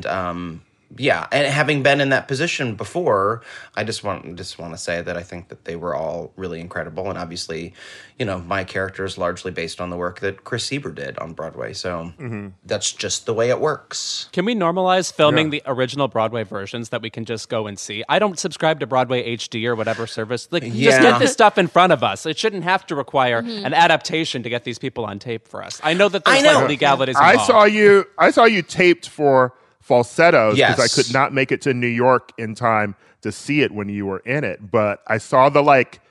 and having been in that position before, I just want to say that I think that they were all really incredible, and obviously, my character is largely based on the work that Chris Sieber did on Broadway, so that's just the way it works. Can we normalize filming the original Broadway versions that we can just go and see? I don't subscribe to Broadway HD or whatever service. Just get this stuff in front of us. It shouldn't have to require an adaptation to get these people on tape for us. I know that there's like legalities involved. I saw you taped for Falsettos, because I could not make it to New York in time to see it when you were in it, but I saw the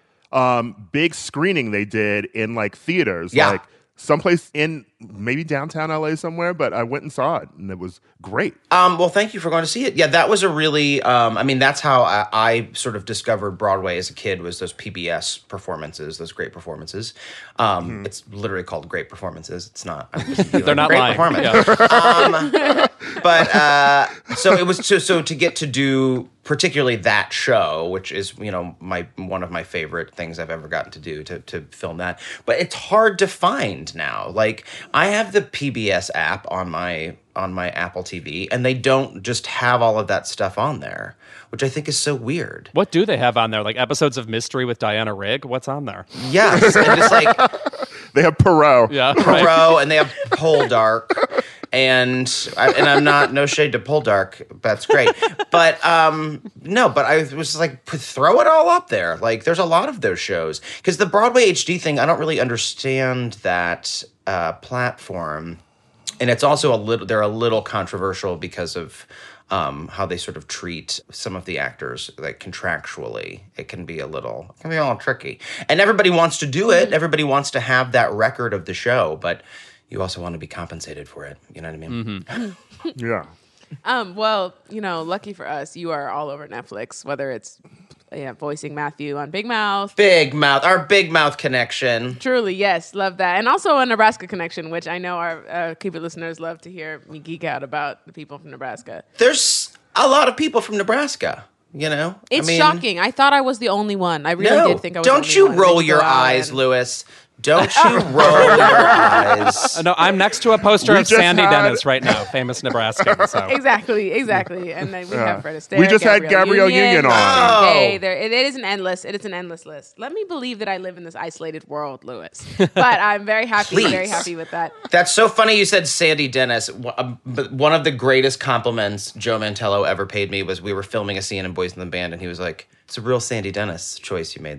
big screening they did in like theaters, like someplace in maybe downtown LA somewhere, but I went and saw it and it was great. Well, thank you for going to see it. Yeah, that was a really, that's how I sort of discovered Broadway as a kid, was those PBS performances, those great performances. It's literally called Great Performances. It's not. They're not great lying. Performance. Yeah. But so it was so to get to do particularly that show, which is one of my favorite things I've ever gotten to do, to film that. But it's hard to find now. Like, I have the PBS app on my Apple TV, and they don't just have all of that stuff on there, which I think is so weird. What do they have on there? Like episodes of Mystery with Diana Rigg? What's on there? Yes, and it's like they have Perot, Perot, and they have Poldark. And I'm not, no shade to Poldark, that's great. But but I was like, throw it all up there. Like, there's a lot of those shows. Because the Broadway HD thing, I don't really understand that platform. And it's also they're a little controversial because of how they sort of treat some of the actors, like contractually. It can be a little tricky. And everybody wants to do it. Everybody wants to have that record of the show, but you also want to be compensated for it. You know what I mean? Yeah. Well, lucky for us, you are all over Netflix, whether it's voicing Matthew on Big Mouth. Our Big Mouth connection. Truly, yes, love that. And also a Nebraska connection, which I know our Keep It listeners love to hear me geek out about the people from Nebraska. There's a lot of people from Nebraska, It's shocking. I thought I was the only one. I really did think I was the only one. Don't you roll your eyes, Louis. Don't you roll your eyes. No, I'm next to a poster of Sandy Dennis right now, famous Nebraskan. So. Exactly. And then we have Fred Astaire. We just had Gabrielle Union on. Oh. It is an endless list. Let me believe that I live in this isolated world, Louis. But I'm very happy with that. That's so funny you said Sandy Dennis. One of the greatest compliments Joe Mantello ever paid me was we were filming a scene in Boys in the Band, and he was like, it's a real Sandy Dennis choice you made there.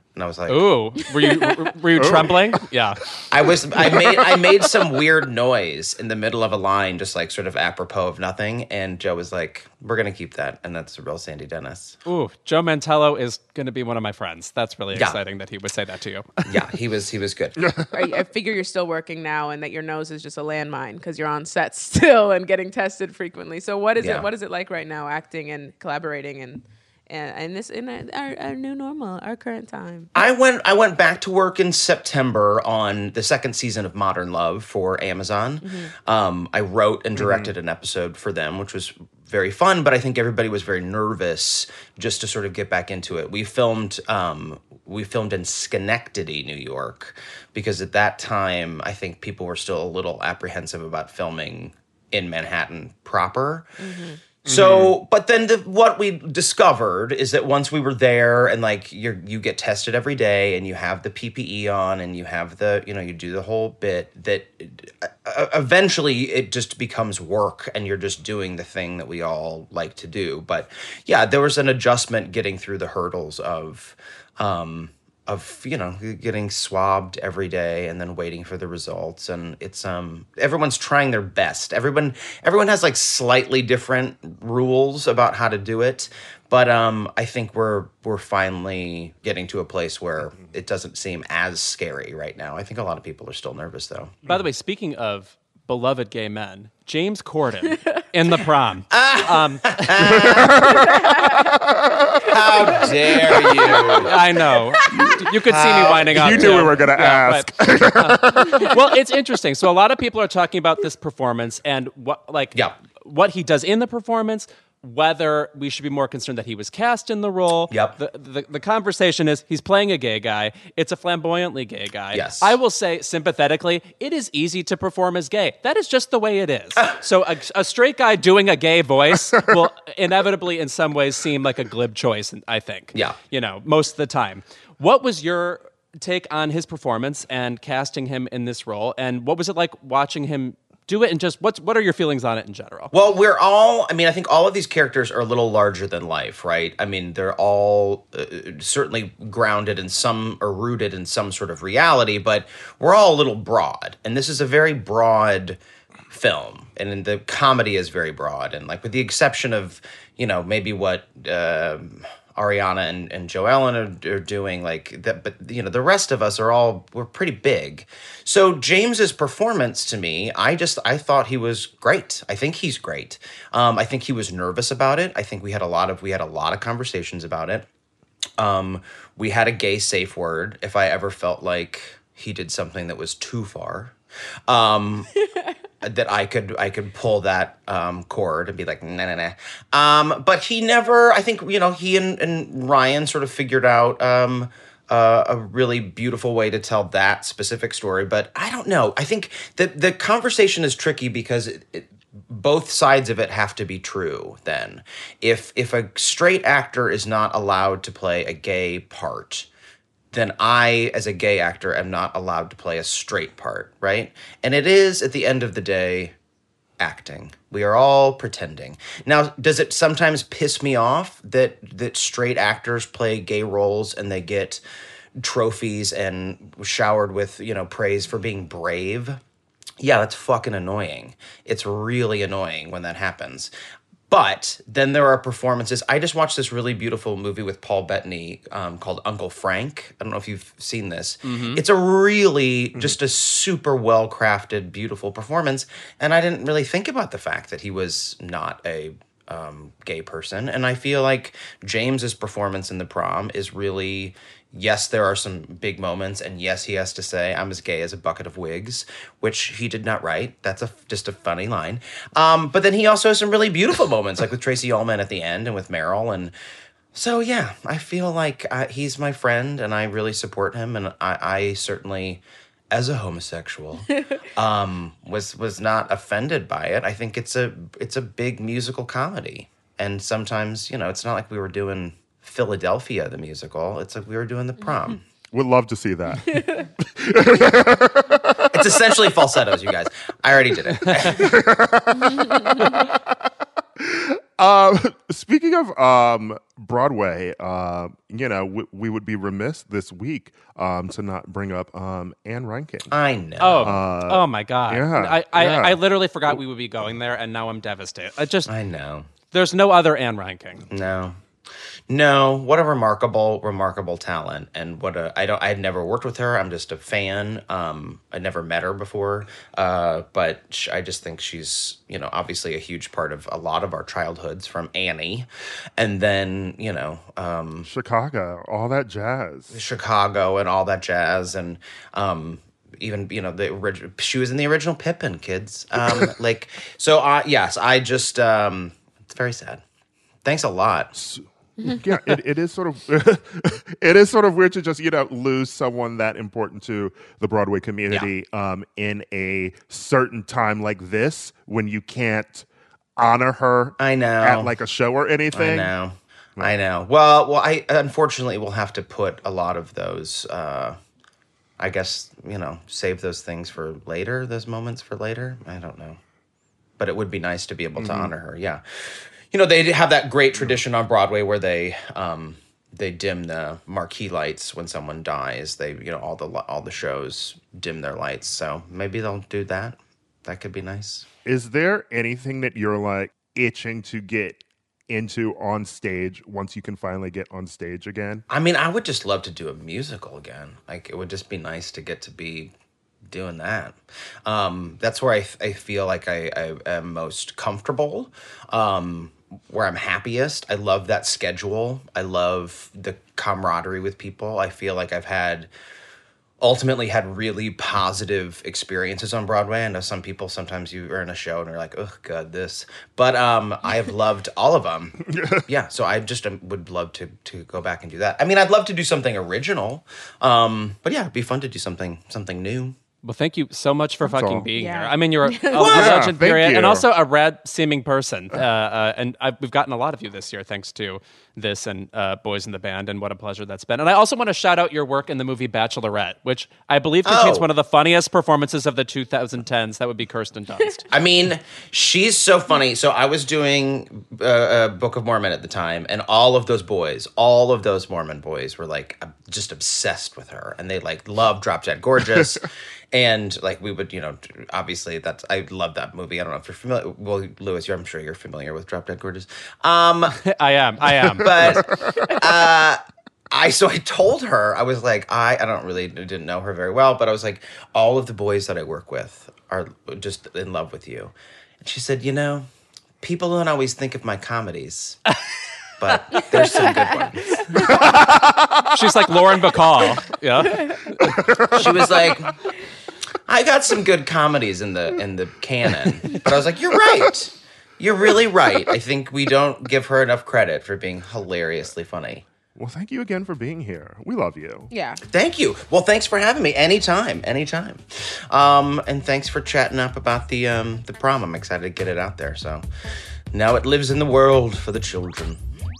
And I was like, "Ooh, were you trembling?" Yeah, I made some weird noise in the middle of a line, just like sort of apropos of nothing. And Joe was like, "We're gonna keep that," and that's a real Sandy Dennis. Ooh, Joe Mantello is going to be one of my friends. That's really exciting that he would say that to you. Yeah, he was good. I figure you're still working now, and that your nose is just a landmine because you're on set still and getting tested frequently. So what is it? What is it like right now, acting and collaborating and this in our new normal, our current time? I went back to work in September on the second season of Modern Love for Amazon. I wrote and directed an episode for them, which was very fun, but I think everybody was very nervous just to sort of get back into it. We filmed in Schenectady, New York, because at that time I think people were still a little apprehensive about filming in Manhattan proper. So, but then what we discovered is that once we were there and like you get tested every day and you have the PPE on and you have you do the whole bit, that eventually it just becomes work and you're just doing the thing that we all like to do. But yeah, there was an adjustment getting through the hurdles of getting swabbed every day and then waiting for the results. And it's everyone's trying their best. Everyone has like slightly different rules about how to do it, but I think we're finally getting to a place where it doesn't seem as scary right now. I think a lot of people are still nervous though. By the way, speaking of beloved gay men, James Corden in The Prom. How dare you? I know. You could see me winding up. You knew we were going to ask. Well, it's interesting. So a lot of people are talking about this performance and what he does in the performance, whether we should be more concerned that he was cast in the role. Yep. The conversation is he's playing a gay guy. It's a flamboyantly gay guy. Yes. I will say sympathetically, it is easy to perform as gay. That is just the way it is. So a straight guy doing a gay voice will inevitably in some ways seem like a glib choice, I think. Yeah. Most of the time. What was your take on his performance and casting him in this role? And what was it like watching him do it, and just what are your feelings on it in general? Well, I think all of these characters are a little larger than life, right? I mean, they're all certainly grounded in some or rooted in some sort of reality, but we're all a little broad. And this is a very broad film, and the comedy is very broad. And like with the exception of, maybe what Ariana and Joellen are doing like that, but the rest of us we're pretty big. So James's performance to me, I thought he was great. I think he's great. I think he was nervous about it. I think we had a lot of conversations about it. We had a gay safe word if I ever felt like he did something that was too far. That I could pull that cord and be like, nah. But he never, I think, he and Ryan sort of figured out a really beautiful way to tell that specific story. But I don't know. I think the conversation is tricky because both sides of it have to be true then. If a straight actor is not allowed to play a gay part, then I, as a gay actor, am not allowed to play a straight part, right? And it is, at the end of the day, acting. We are all pretending. Now, does it sometimes piss me off that straight actors play gay roles and they get trophies and showered with, praise for being brave? Yeah, that's fucking annoying. It's really annoying when that happens. But then there are performances. I just watched this really beautiful movie with Paul Bettany called Uncle Frank. I don't know if you've seen this. It's a really just a super well-crafted, beautiful performance. And I didn't really think about the fact that he was not a gay person. And I feel like James's performance in The Prom is really... Yes, there are some big moments, and yes, he has to say, I'm as gay as a bucket of wigs, which he did not write. That's just a funny line. But then he also has some really beautiful moments, like with Tracy Ullman at the end and with Meryl. And so, yeah, I feel like he's my friend, and I really support him, and I certainly, as a homosexual, was not offended by it. I think it's a big musical comedy, and sometimes, it's not like we were doing Philadelphia the musical. It's like we were doing The Prom. Would love to see that. It's essentially falsettos, you guys. I already did it. Speaking of Broadway, we would be remiss this week to not bring up Anne Reinking. I know. Oh my God. Yeah, I literally forgot we would be going there, and now I'm devastated. I know. There's no other Anne Reinking. No, what a remarkable talent, and I had never worked with her. I'm just a fan. I'd never met her before, but I just think she's, obviously a huge part of a lot of our childhoods, from Annie, and then Chicago, all that jazz, and even she was in the original Pippin, kids. Yes, I just it's very sad. Thanks a lot. Yeah, it is sort of weird to just lose someone that important to the Broadway community in a certain time like this, when you can't honor her. I know, at like a show or anything. I know. Well, I unfortunately will have to put a lot of those. I guess save those things for later. Those moments for later. I don't know, but it would be nice to be able to honor her. Yeah. They have that great tradition on Broadway where they dim the marquee lights when someone dies. They, all the shows dim their lights. So maybe they'll do that. That could be nice. Is there anything that you're like itching to get into on stage once you can finally get on stage again? I mean, I would just love to do a musical again. Like, it would just be nice to get to be doing that. That's where I feel like I am most comfortable. Where I'm happiest. I love that schedule. I love the camaraderie with people. I feel like I've ultimately had really positive experiences on Broadway. I know some people, sometimes you are in a show and you're like, oh God, this. But I have loved all of them. Yeah, so I just would love to go back and do that. I mean, I'd love to do something original. But yeah, it'd be fun to do something new. Well, thank you so much for fucking being here. I mean, you're a Thank legend, period, you. and also a rad-seeming person. And we've gotten a lot of you this year, thanks to this and Boys in the Band, and what a pleasure that's been. And I also want to shout out your work in the movie Bachelorette, which I believe contains one of the funniest performances of the 2010s. That would be Kirsten Dunst. I mean, she's so funny. So I was doing Book of Mormon at the time, and all of those Mormon boys were like just obsessed with her, and they like love Drop Dead Gorgeous. And like we would, obviously I love that movie. I don't know if you're familiar. Well, Lewis, I'm sure you're familiar with Drop Dead Gorgeous. I am. But so I told her, I was like, I didn't know her very well, but I was like, all of the boys that I work with are just in love with you. And she said, people don't always think of my comedies. But there's some good ones. She's like Lauren Bacall. Yeah. She was like, I got some good comedies in the canon. But I was like, you're right. You're really right. I think we don't give her enough credit for being hilariously funny. Well, thank you again for being here. We love you. Yeah. Thank you. Well, thanks for having me. Anytime. And thanks for chatting up about the prom. I'm excited to get it out there. So now it lives in the world for the children.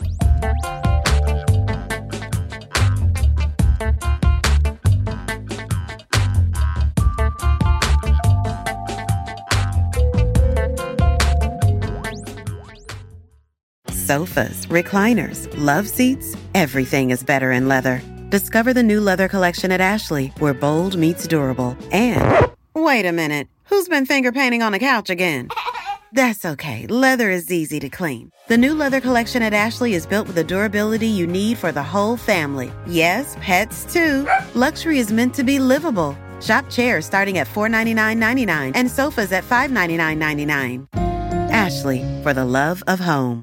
Sofas, recliners, love seats, everything is better in leather. Discover the new leather collection at Ashley, where bold meets durable. And wait a minute, who's been finger painting on the couch again? That's okay, leather is easy to clean. The new leather collection at Ashley is built with the durability you need for the whole family. Yes, pets too. Luxury is meant to be livable. Shop chairs starting at $499.99 and sofas at $599.99. Ashley, for the love of home.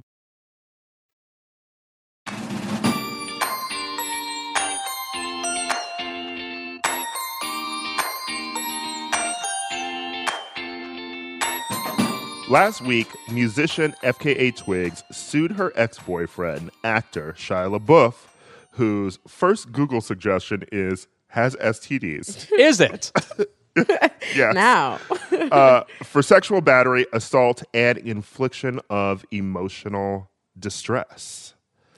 Last week, musician FKA Twigs sued her ex-boyfriend, actor Shia LaBeouf, whose first Google suggestion is, has STDs. Is it? Yes. Now. For sexual battery, assault, and infliction of emotional distress.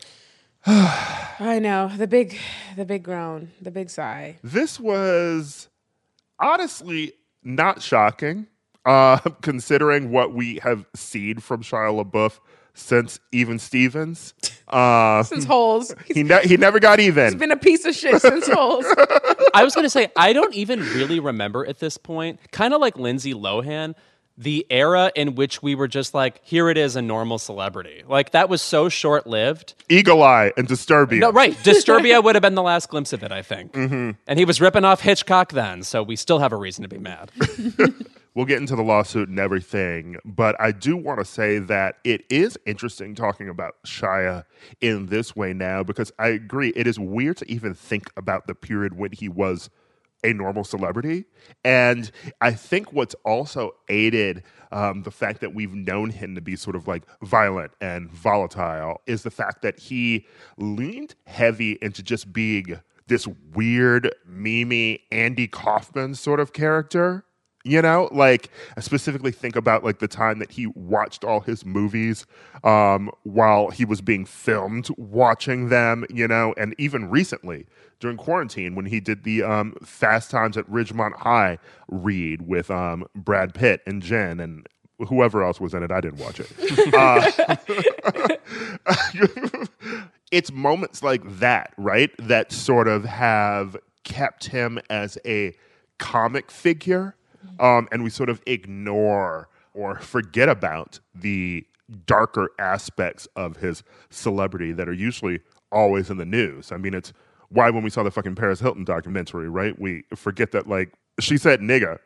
I know. The big groan, the big sigh. This was honestly not shocking. Considering what we have seen from Shia LaBeouf since Even Stevens. Since Holes. He never got even. He's been a piece of shit since Holes. I was going to say, I don't even really remember at this point, kind of like Lindsay Lohan, the era in which we were just like, here it is, a normal celebrity. Like, that was so short-lived. Eagle Eye and Disturbia. No, right. Disturbia would have been the last glimpse of it, I think. Mm-hmm. And he was ripping off Hitchcock then, so we still have a reason to be mad. We'll get into the lawsuit and everything, but I do want to say that it is interesting talking about Shia in this way now, because I agree, it is weird to even think about the period when he was a normal celebrity. And I think what's also aided the fact that we've known him to be sort of like violent and volatile is the fact that he leaned heavy into just being this weird, memey Andy Kaufman sort of character. You know, like I specifically think about like the time that he watched all his movies while he was being filmed, watching them, you know, and even recently during quarantine when he did the Fast Times at Ridgemont High read with Brad Pitt and Jen and whoever else was in it. I didn't watch it. It's moments like that, right, that sort of have kept him as a comic figure. And we sort of ignore or forget about the darker aspects of his celebrity that are usually always in the news. I mean, it's why when we saw the fucking Paris Hilton documentary, right, we forget that, like, she said nigga.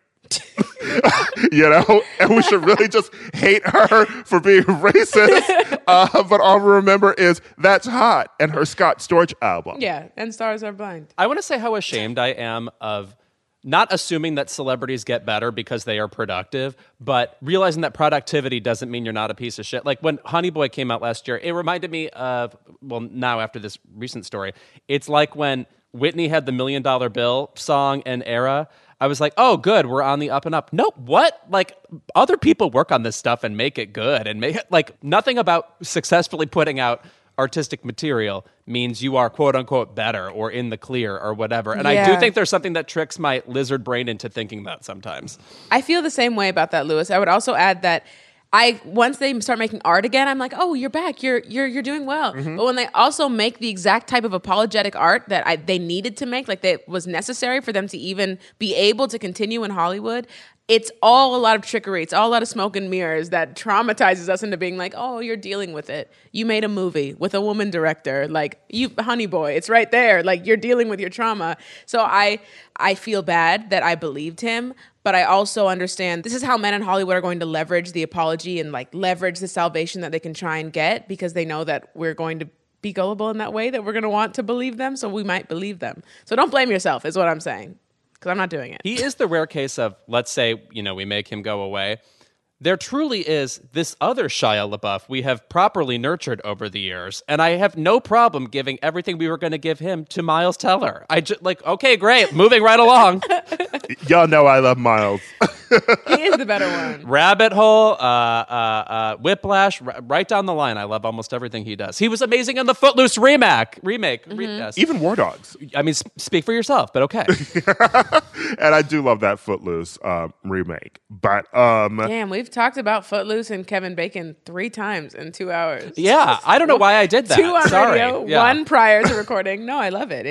You know? And we should really just hate her for being racist. But all we remember is That's Hot and her Scott Storch album. Yeah, and Stars Are Blind. I want to say how ashamed I am of not assuming that celebrities get better because they are productive, but realizing that productivity doesn't mean you're not a piece of shit. Like when Honey Boy came out last year, it reminded me of, well, now after this recent story, it's like when Whitney had the $1 Million Bill song and era. I was like, oh, good, we're on the up and up. Nope, what? Like, other people work on this stuff and make it good and make it, like, nothing about successfully putting out artistic material means you are quote unquote better or in the clear or whatever. And I do think there's something that tricks my lizard brain into thinking that sometimes. I feel the same way about that, Lewis. I would also add that once they start making art again, I'm like, oh, you're back. You're doing well. Mm-hmm. But when they also make the exact type of apologetic art that they needed to make, like that was necessary for them to even be able to continue in Hollywood, it's all a lot of trickery. It's all a lot of smoke and mirrors that traumatizes us into being like, oh, you're dealing with it. You made a movie with a woman director, like Honey Boy. It's right there. Like you're dealing with your trauma. So I feel bad that I believed him, but I also understand this is how men in Hollywood are going to leverage the apology and like leverage the salvation that they can try and get because they know that we're going to be gullible in that way, that we're going to want to believe them. So we might believe them. So don't blame yourself is what I'm saying. Because I'm not doing it. He is the rare case of, let's say, we make him go away. There truly is this other Shia LaBeouf we have properly nurtured over the years, and I have no problem giving everything we were going to give him to Miles Teller. Okay, great, moving right along. Y'all know I love Miles. He is the better one. Rabbit Hole, Whiplash, right down the line. I love almost everything he does. He was amazing in the Footloose remake. Mm-hmm. Yes. Even War Dogs. I mean, speak for yourself, but okay. And I do love that Footloose remake. But damn, we've talked about Footloose and Kevin Bacon 3 times in 2 hours. Yeah, I don't know why I did that. 2 on Sorry. radio, yeah. 1 prior to recording. No, I love it.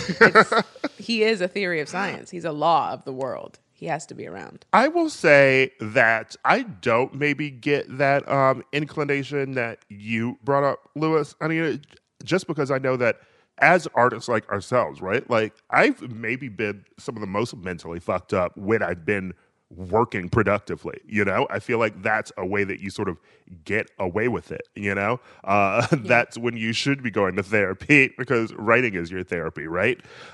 He is a theory of science. He's a law of the world. He has to be around. I will say that I don't maybe get that inclination that you brought up, Lewis. I mean, just because I know that as artists like ourselves, right? Like, I've maybe been some of the most mentally fucked up when I've been working productively, I feel like that's a way that you sort of get away with it, That's when you should be going to therapy because writing is your therapy, right?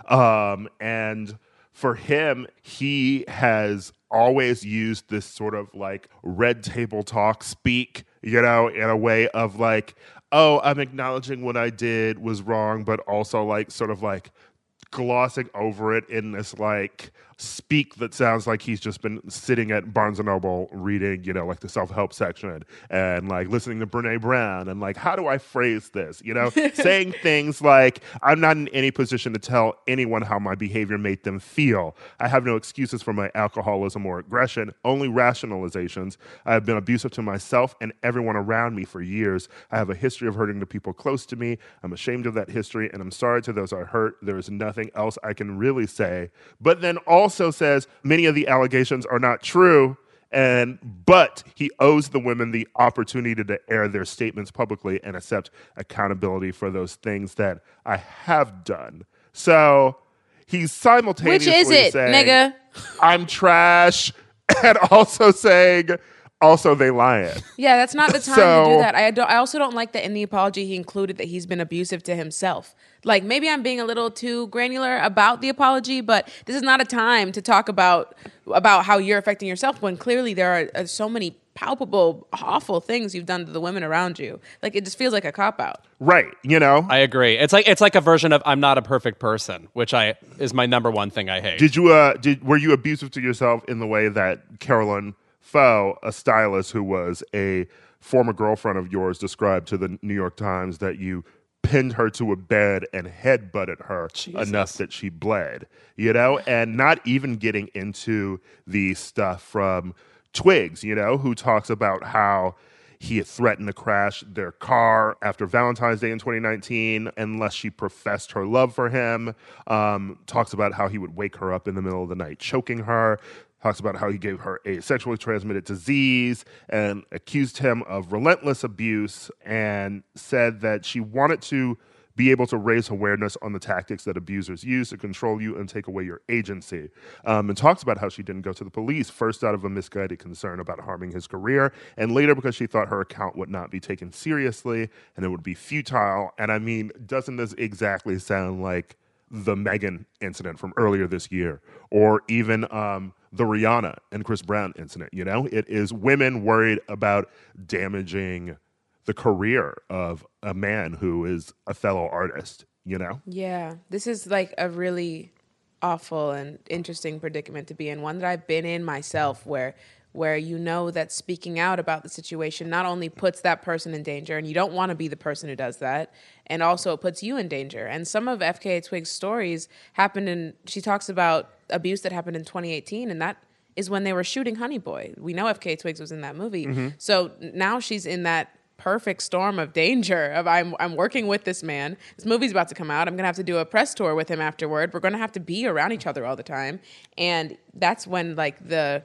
And for him, he has always used this sort of like red table talk speak, in a way of like, oh, I'm acknowledging what I did was wrong, but also like sort of like glossing over it in this like speak that sounds like he's just been sitting at Barnes & Noble reading, like the self-help section and like listening to Brene Brown and like, how do I phrase this? Saying things like, I'm not in any position to tell anyone how my behavior made them feel. I have no excuses for my alcoholism or aggression, only rationalizations. I have been abusive to myself and everyone around me for years. I have a history of hurting the people close to me. I'm ashamed of that history and I'm sorry to those I hurt. There is nothing else I can really say. But then also says many of the allegations are not true, but he owes the women the opportunity to air their statements publicly and accept accountability for those things that I have done. So he's simultaneously Which is it, saying, nigga? I'm trash, and also saying, also they lying. Yeah, that's not the time to do that. I also don't like that in the apology he included that he's been abusive to himself. Like, maybe I'm being a little too granular about the apology, but this is not a time to talk about how you're affecting yourself when clearly there are so many palpable, awful things you've done to the women around you. Like, it just feels like a cop-out. Right, I agree. It's like a version of I'm not a perfect person, which is my number one thing I hate. Were you abusive to yourself in the way that Carolyn Foe, a stylist who was a former girlfriend of yours, described to the New York Times that you pinned her to a bed and headbutted her enough that she bled, and not even getting into the stuff from Twigs, who talks about how he had threatened to crash their car after Valentine's Day in 2019 unless she professed her love for him, talks about how he would wake her up in the middle of the night choking her, talks about how he gave her a sexually transmitted disease and accused him of relentless abuse and said that she wanted to be able to raise awareness on the tactics that abusers use to control you and take away your agency. And talks about how she didn't go to the police, first out of a misguided concern about harming his career, and later because she thought her account would not be taken seriously and it would be futile. And I mean, doesn't this exactly sound like the Meghan incident from earlier this year, or even the Rihanna and Chris Brown incident? It is women worried about damaging the career of a man who is a fellow artist, Yeah, this is like a really awful and interesting predicament to be in, one that I've been in myself, where that speaking out about the situation not only puts that person in danger, and you don't want to be the person who does that, and also it puts you in danger. And some of FKA Twigs' stories she talks about abuse that happened in 2018, and that is when they were shooting Honey Boy. We know FKA Twigs was in that movie. Mm-hmm. So now she's in that perfect storm of danger of I'm working with this man. This movie's about to come out. I'm going to have to do a press tour with him afterward. We're going to have to be around each other all the time. And that's when like the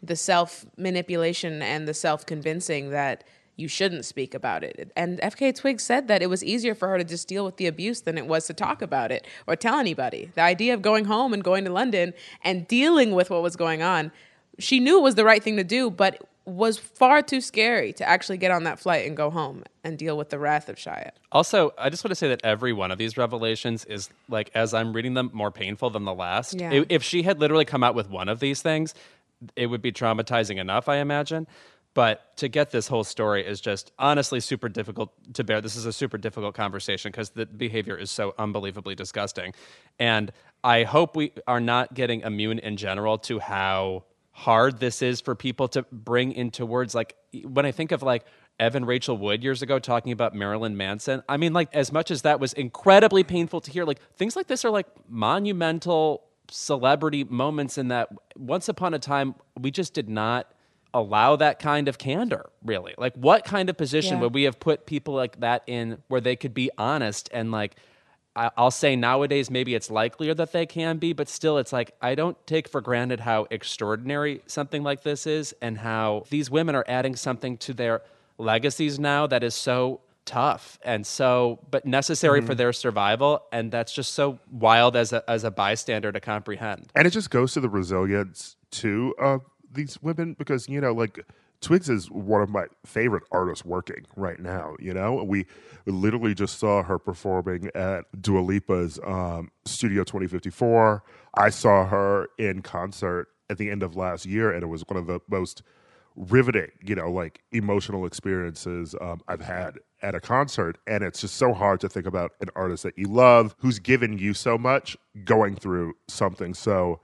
self-manipulation and the self-convincing that you shouldn't speak about it. And FKA Twigs said that it was easier for her to just deal with the abuse than it was to talk about it or tell anybody. The idea of going home and going to London and dealing with what was going on, she knew it was the right thing to do, but was far too scary to actually get on that flight and go home and deal with the wrath of Shia. Also, I just want to say that every one of these revelations is, like, as I'm reading them, more painful than the last. Yeah. If she had literally come out with one of these things, it would be traumatizing enough, I imagine. But to get this whole story is just honestly super difficult to bear. This is a super difficult conversation because the behavior is so unbelievably disgusting. And I hope we are not getting immune in general to how hard this is for people to bring into words. Like, when I think of like Evan Rachel Wood years ago talking about Marilyn Manson, I mean, like, as much as that was incredibly painful to hear, like, things like this are like monumental celebrity moments in that once upon a time we just did not allow that kind of candor, really. Like, what kind of position would we have put people like that in where they could be honest? And like, I'll say nowadays maybe it's likelier that they can be, but still it's like, I don't take for granted how extraordinary something like this is and how these women are adding something to their legacies now that is so tough and so, but necessary for their survival. And that's just so wild as a bystander to comprehend. And it just goes to the resilience too of these women, because, like, Twigs is one of my favorite artists working right now. We literally just saw her performing at Dua Lipa's Studio 2054. I saw her in concert at the end of last year, and it was one of the most riveting, emotional experiences I've had at a concert. And it's just so hard to think about an artist that you love, who's given you so much, going through something so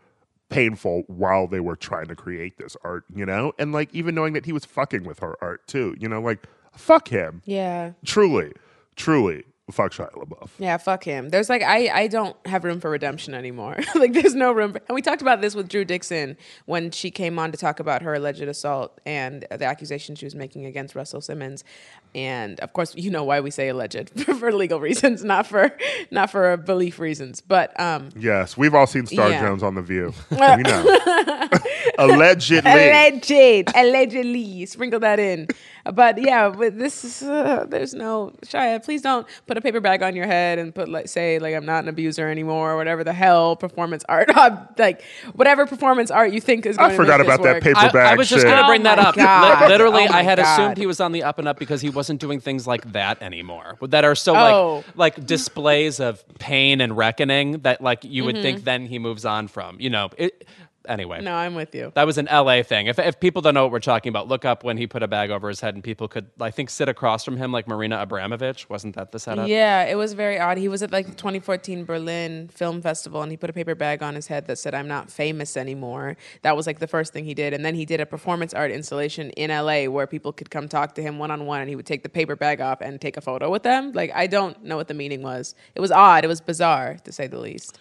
painful while they were trying to create this art, you know? And like even knowing that he was fucking with her art too, you know, like fuck him. Yeah. Truly, fuck Shia LaBeouf. Yeah, fuck him. There's like, I don't have room for redemption anymore. Like, there's no room. And we talked about this with Drew Dixon when she came on to talk about her alleged assault and the accusation she was making against Russell Simmons. And of course, you know why we say alleged for legal reasons, not for belief reasons. But yes, we've all seen Star Jones on The View. We know. Allegedly, sprinkle that in. But yeah, but this is there's no Shia. Please don't put a paper bag on your head and say I'm not an abuser anymore, or whatever the hell performance art, like whatever performance art you think is going to make this work. I forgot about that paper bag. I was just going to bring that up. Literally, I had God. assumed he was on the up and up because he wasn't doing things like that anymore. That are so like displays of pain and reckoning that like you would think then he moves on from. You know. Anyway. No, I'm with you. That was an LA thing. If people don't know what we're talking about, look up when he put a bag over his head and people could, I think, sit across from him like Marina Abramovich. Wasn't that the setup? Yeah, it was very odd. He was at like the 2014 Berlin Film Festival and he put a paper bag on his head that said, "I'm not famous anymore." That was like the first thing he did. And then he did a performance art installation in LA where people could come talk to him one-on-one and he would take the paper bag off and take a photo with them. Like, I don't know what the meaning was. It was odd. It was bizarre, to say the least.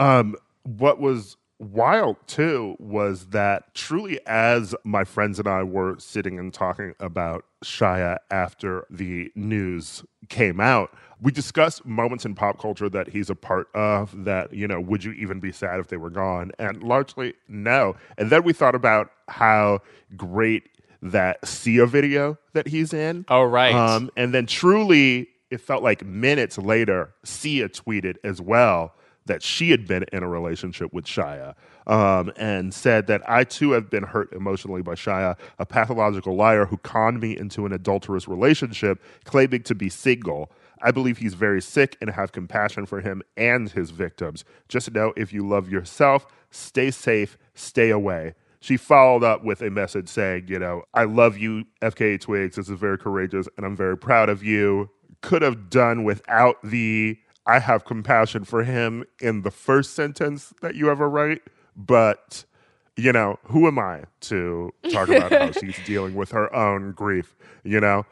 What was wild too was that truly, as my friends and I were sitting and talking about Shia after the news came out, we discussed moments in pop culture that he's a part of that, you know, would you even be sad if they were gone? And largely no. And then we thought about how great that Sia video that he's in. Oh, right. And then truly, it felt like minutes later, Sia tweeted as well that she had been in a relationship with Shia, and said that I too have been hurt emotionally by Shia, a pathological liar who conned me into an adulterous relationship, claiming to be single. I believe he's very sick and have compassion for him and his victims. Just know if you love yourself, stay safe, stay away. She followed up with a message saying, you know, I love you, FKA Twigs. This is very courageous and I'm very proud of you. Could have done without the I have compassion for him in the first sentence that you ever write, but, you know, who am I to talk about how she's dealing with her own grief, you know?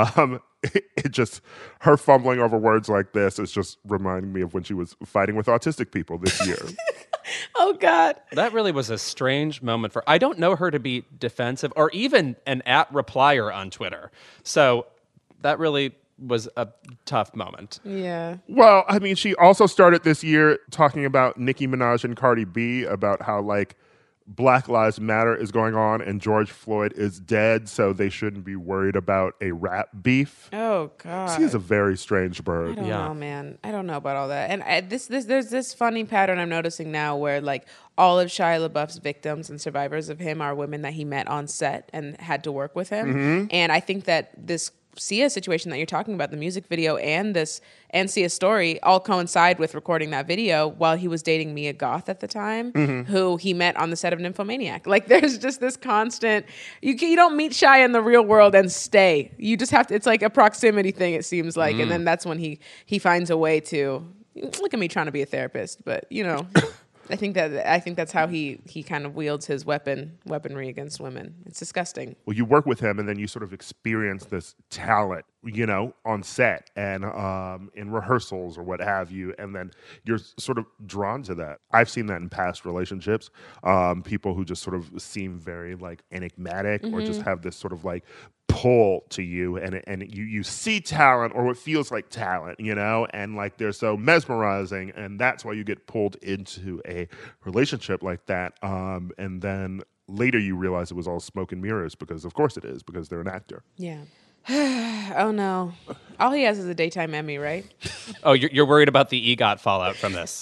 It just, her fumbling over words like this is just reminding me of when she was fighting with autistic people this year. Oh, God. That really was a strange moment I don't know her to be defensive or even an @replier on Twitter. So that really was a tough moment. Yeah. Well, I mean, she also started this year talking about Nicki Minaj and Cardi B, about how like Black Lives Matter is going on and George Floyd is dead, so they shouldn't be worried about a rap beef. Oh, God. She is a very strange bird. I don't know, man. I don't know about all that. And there's this funny pattern I'm noticing now where like all of Shia LaBeouf's victims and survivors of him are women that he met on set and had to work with him. Mm-hmm. And I think that this Sia situation that you're talking about, the music video and Sia's story, all coincide with recording that video while he was dating Mia Goth at the time, who he met on the set of Nymphomaniac. Like, there's just this constant, you don't meet Shia in the real world and stay. You just have to, it's like a proximity thing, it seems like. And then that's when he finds a way to, look at me trying to be a therapist, but you know. I think that's how he kind of wields his weaponry against women. It's disgusting. Well, you work with him and then you sort of experience this talent, you know, on set and in rehearsals or what have you, and then you're sort of drawn to that. I've seen that in past relationships. People who just sort of seem very like enigmatic or just have this sort of like pull to you, and you see talent or what feels like talent, you know, and like they're so mesmerizing, and that's why you get pulled into a relationship like that. And then later you realize it was all smoke and mirrors, because of course it is, because they're an actor. Yeah. Oh no. All he has is a daytime Emmy, right? Oh, you're worried about the EGOT fallout from this.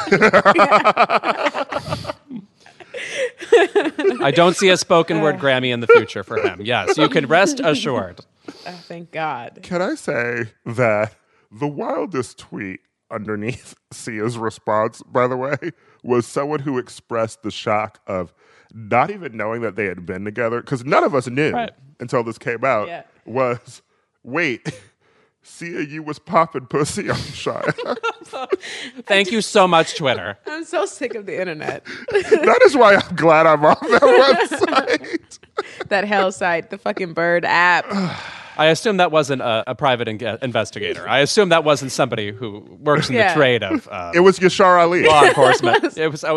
I don't see a spoken word Grammy in the future for him. Yes, you can rest assured. Thank God. Can I say that the wildest tweet underneath Sia's response, by the way, was someone who expressed the shock of not even knowing that they had been together, because none of us knew until this came out, was, wait, Sia, you was popping pussy on Shia. Thank you so much, Twitter. I'm so sick of the internet. That is why I'm glad I'm on that website. That hell site, the fucking Bird app. I assume that wasn't a private investigator. I assume that wasn't somebody who works in the trade of it was Yashar Ali. Law enforcement. It was.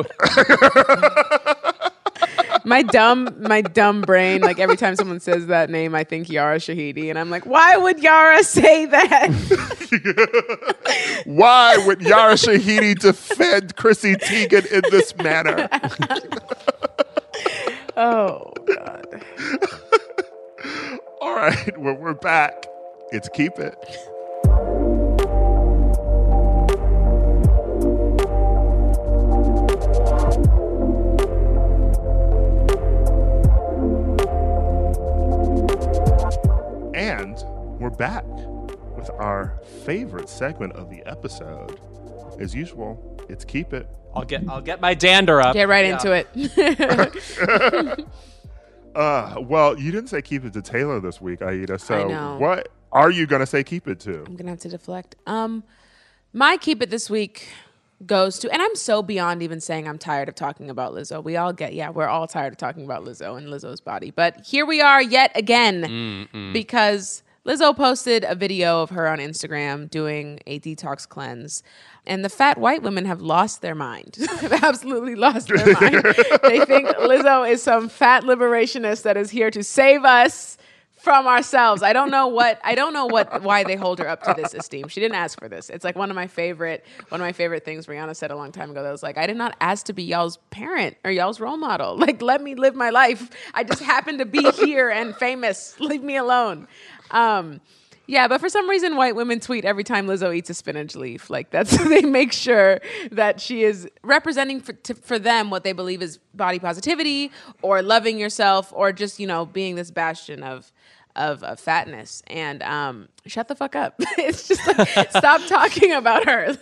My dumb brain, like every time someone says that name, I think Yara Shahidi, and I'm like, why would Yara say that? Why would Yara Shahidi defend Chrissy Teigen in this manner? Oh God. All right, well, we're back. It's Keep It. And we're back with our favorite segment of the episode. As usual, it's Keep It. I'll get my dander up. Get right into it. Well, you didn't say Keep It to Taylor this week, Aida. So I know. What are you going to say Keep It to? I'm going to have to deflect. My Keep It this week goes to, and I'm so beyond even saying I'm tired of talking about Lizzo. We all we're all tired of talking about Lizzo and Lizzo's body. But here we are yet again because Lizzo posted a video of her on Instagram doing a detox cleanse. And the fat white women have lost their mind. They've absolutely lost their mind. They think Lizzo is some fat liberationist that is here to save us from ourselves. I don't know why they hold her up to this esteem. She didn't ask for this. It's like one of my favorite things Rihanna said a long time ago that was like, I did not ask to be y'all's parent or y'all's role model. Like, let me live my life. I just happen to be here and famous. Leave me alone. Yeah, but for some reason, white women tweet every time Lizzo eats a spinach leaf. Like, they make sure that she is representing for them what they believe is body positivity or loving yourself or just, being this bastion of fatness. And shut the fuck up. It's just like, stop talking about her.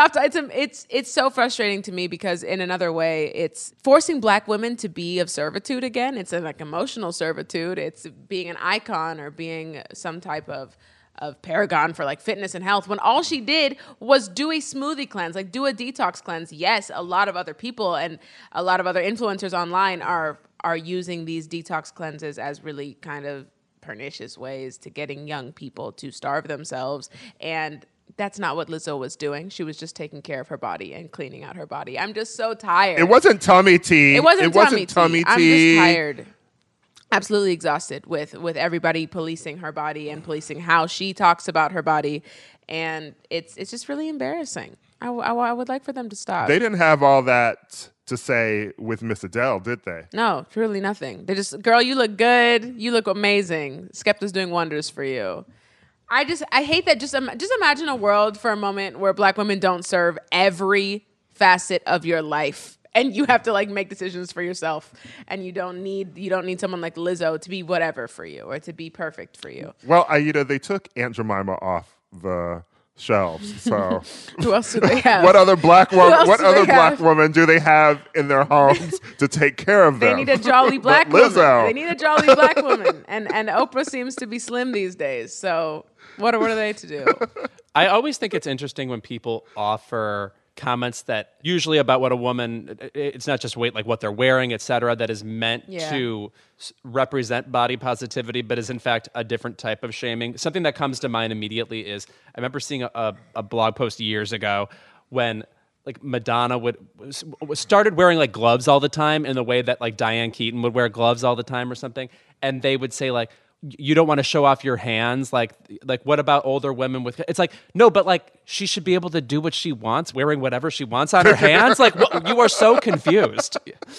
It's so frustrating to me because in another way, it's forcing Black women to be of servitude again. It's like emotional servitude. It's being an icon or being some type of paragon for like fitness and health when all she did was do a smoothie cleanse, like do a detox cleanse. Yes, a lot of other people and a lot of other influencers online are using these detox cleanses as really kind of pernicious ways to getting young people to starve themselves. And that's not what Lizzo was doing. She was just taking care of her body and cleaning out her body. I'm just so tired. It wasn't tummy tea. It wasn't tummy tea. I'm just tired. Absolutely exhausted with everybody policing her body and policing how she talks about her body. And it's just really embarrassing. I would like for them to stop. They didn't have all that to say with Miss Adele, did they? No, truly nothing. They just, girl, you look good. You look amazing. Skepta's doing wonders for you. I hate that. Just imagine a world for a moment where Black women don't serve every facet of your life. And you have to like make decisions for yourself, and you don't need someone like Lizzo to be whatever for you or to be perfect for you. Well, Aida, they took Aunt Jemima off the shelves. So who else do they have? What other black woman do they have in their homes to take care of them? They need a jolly black woman. They need a jolly black woman, and Oprah seems to be slim these days. So what are they to do? I always think it's interesting when people offer comments that usually about what a woman, it's not just weight, like what they're wearing, et cetera, that is meant to represent body positivity, but is in fact a different type of shaming. Something that comes to mind immediately is, I remember seeing a blog post years ago when like Madonna started wearing like gloves all the time in the way that like Diane Keaton would wear gloves all the time or something. And they would say like, you don't want to show off your hands. Like what about older women with, it's like, no, but like she should be able to do what she wants, wearing whatever she wants on her hands. Like you are so confused.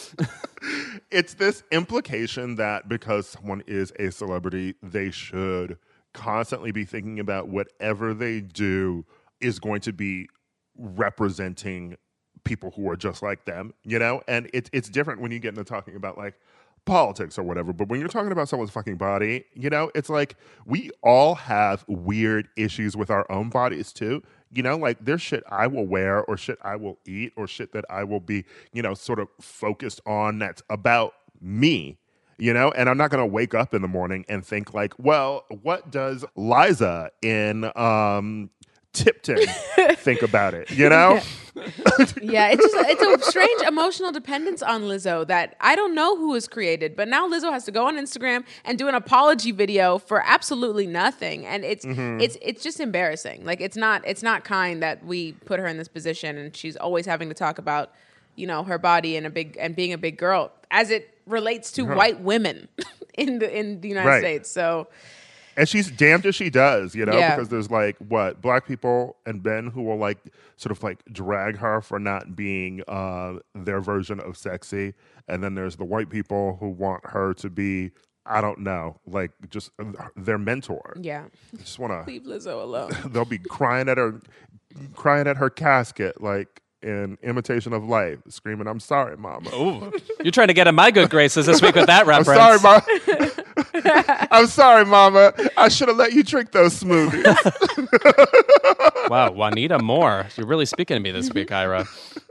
It's this implication that because someone is a celebrity, they should constantly be thinking about whatever they do is going to be representing people who are just like them, And it's different when you get into talking about like politics or whatever, but when you're talking about someone's fucking body, it's like we all have weird issues with our own bodies too. Like there's shit I will wear or shit I will eat or shit that I will be, sort of focused on that's about me. you know? And I'm not going to wake up in the morning and think like, well, what does Liza in Tipton think about it, you know? Yeah, it's a strange emotional dependence on Lizzo that I don't know who has created, but now Lizzo has to go on Instagram and do an apology video for absolutely nothing, and it's just embarrassing. Like it's not kind that we put her in this position, and she's always having to talk about, you know, her body and being a big girl as it relates to white women in the United States. So. And she's damned if she does, you know, because there's like black people and men who will like sort of like drag her for not being their version of sexy. And then there's the white people who want her to be, I don't know, like just their mentor. Yeah. Just want to leave Lizzo alone. They'll be crying at her casket, like in Imitation of Life, screaming, "I'm sorry, Mama." Ooh, you're trying to get in my good graces this week with that reference. I'm sorry, Mama. I'm sorry, Mama. I should have let you drink those smoothies. Wow, Juanita Moore. You're really speaking to me this week, Ira.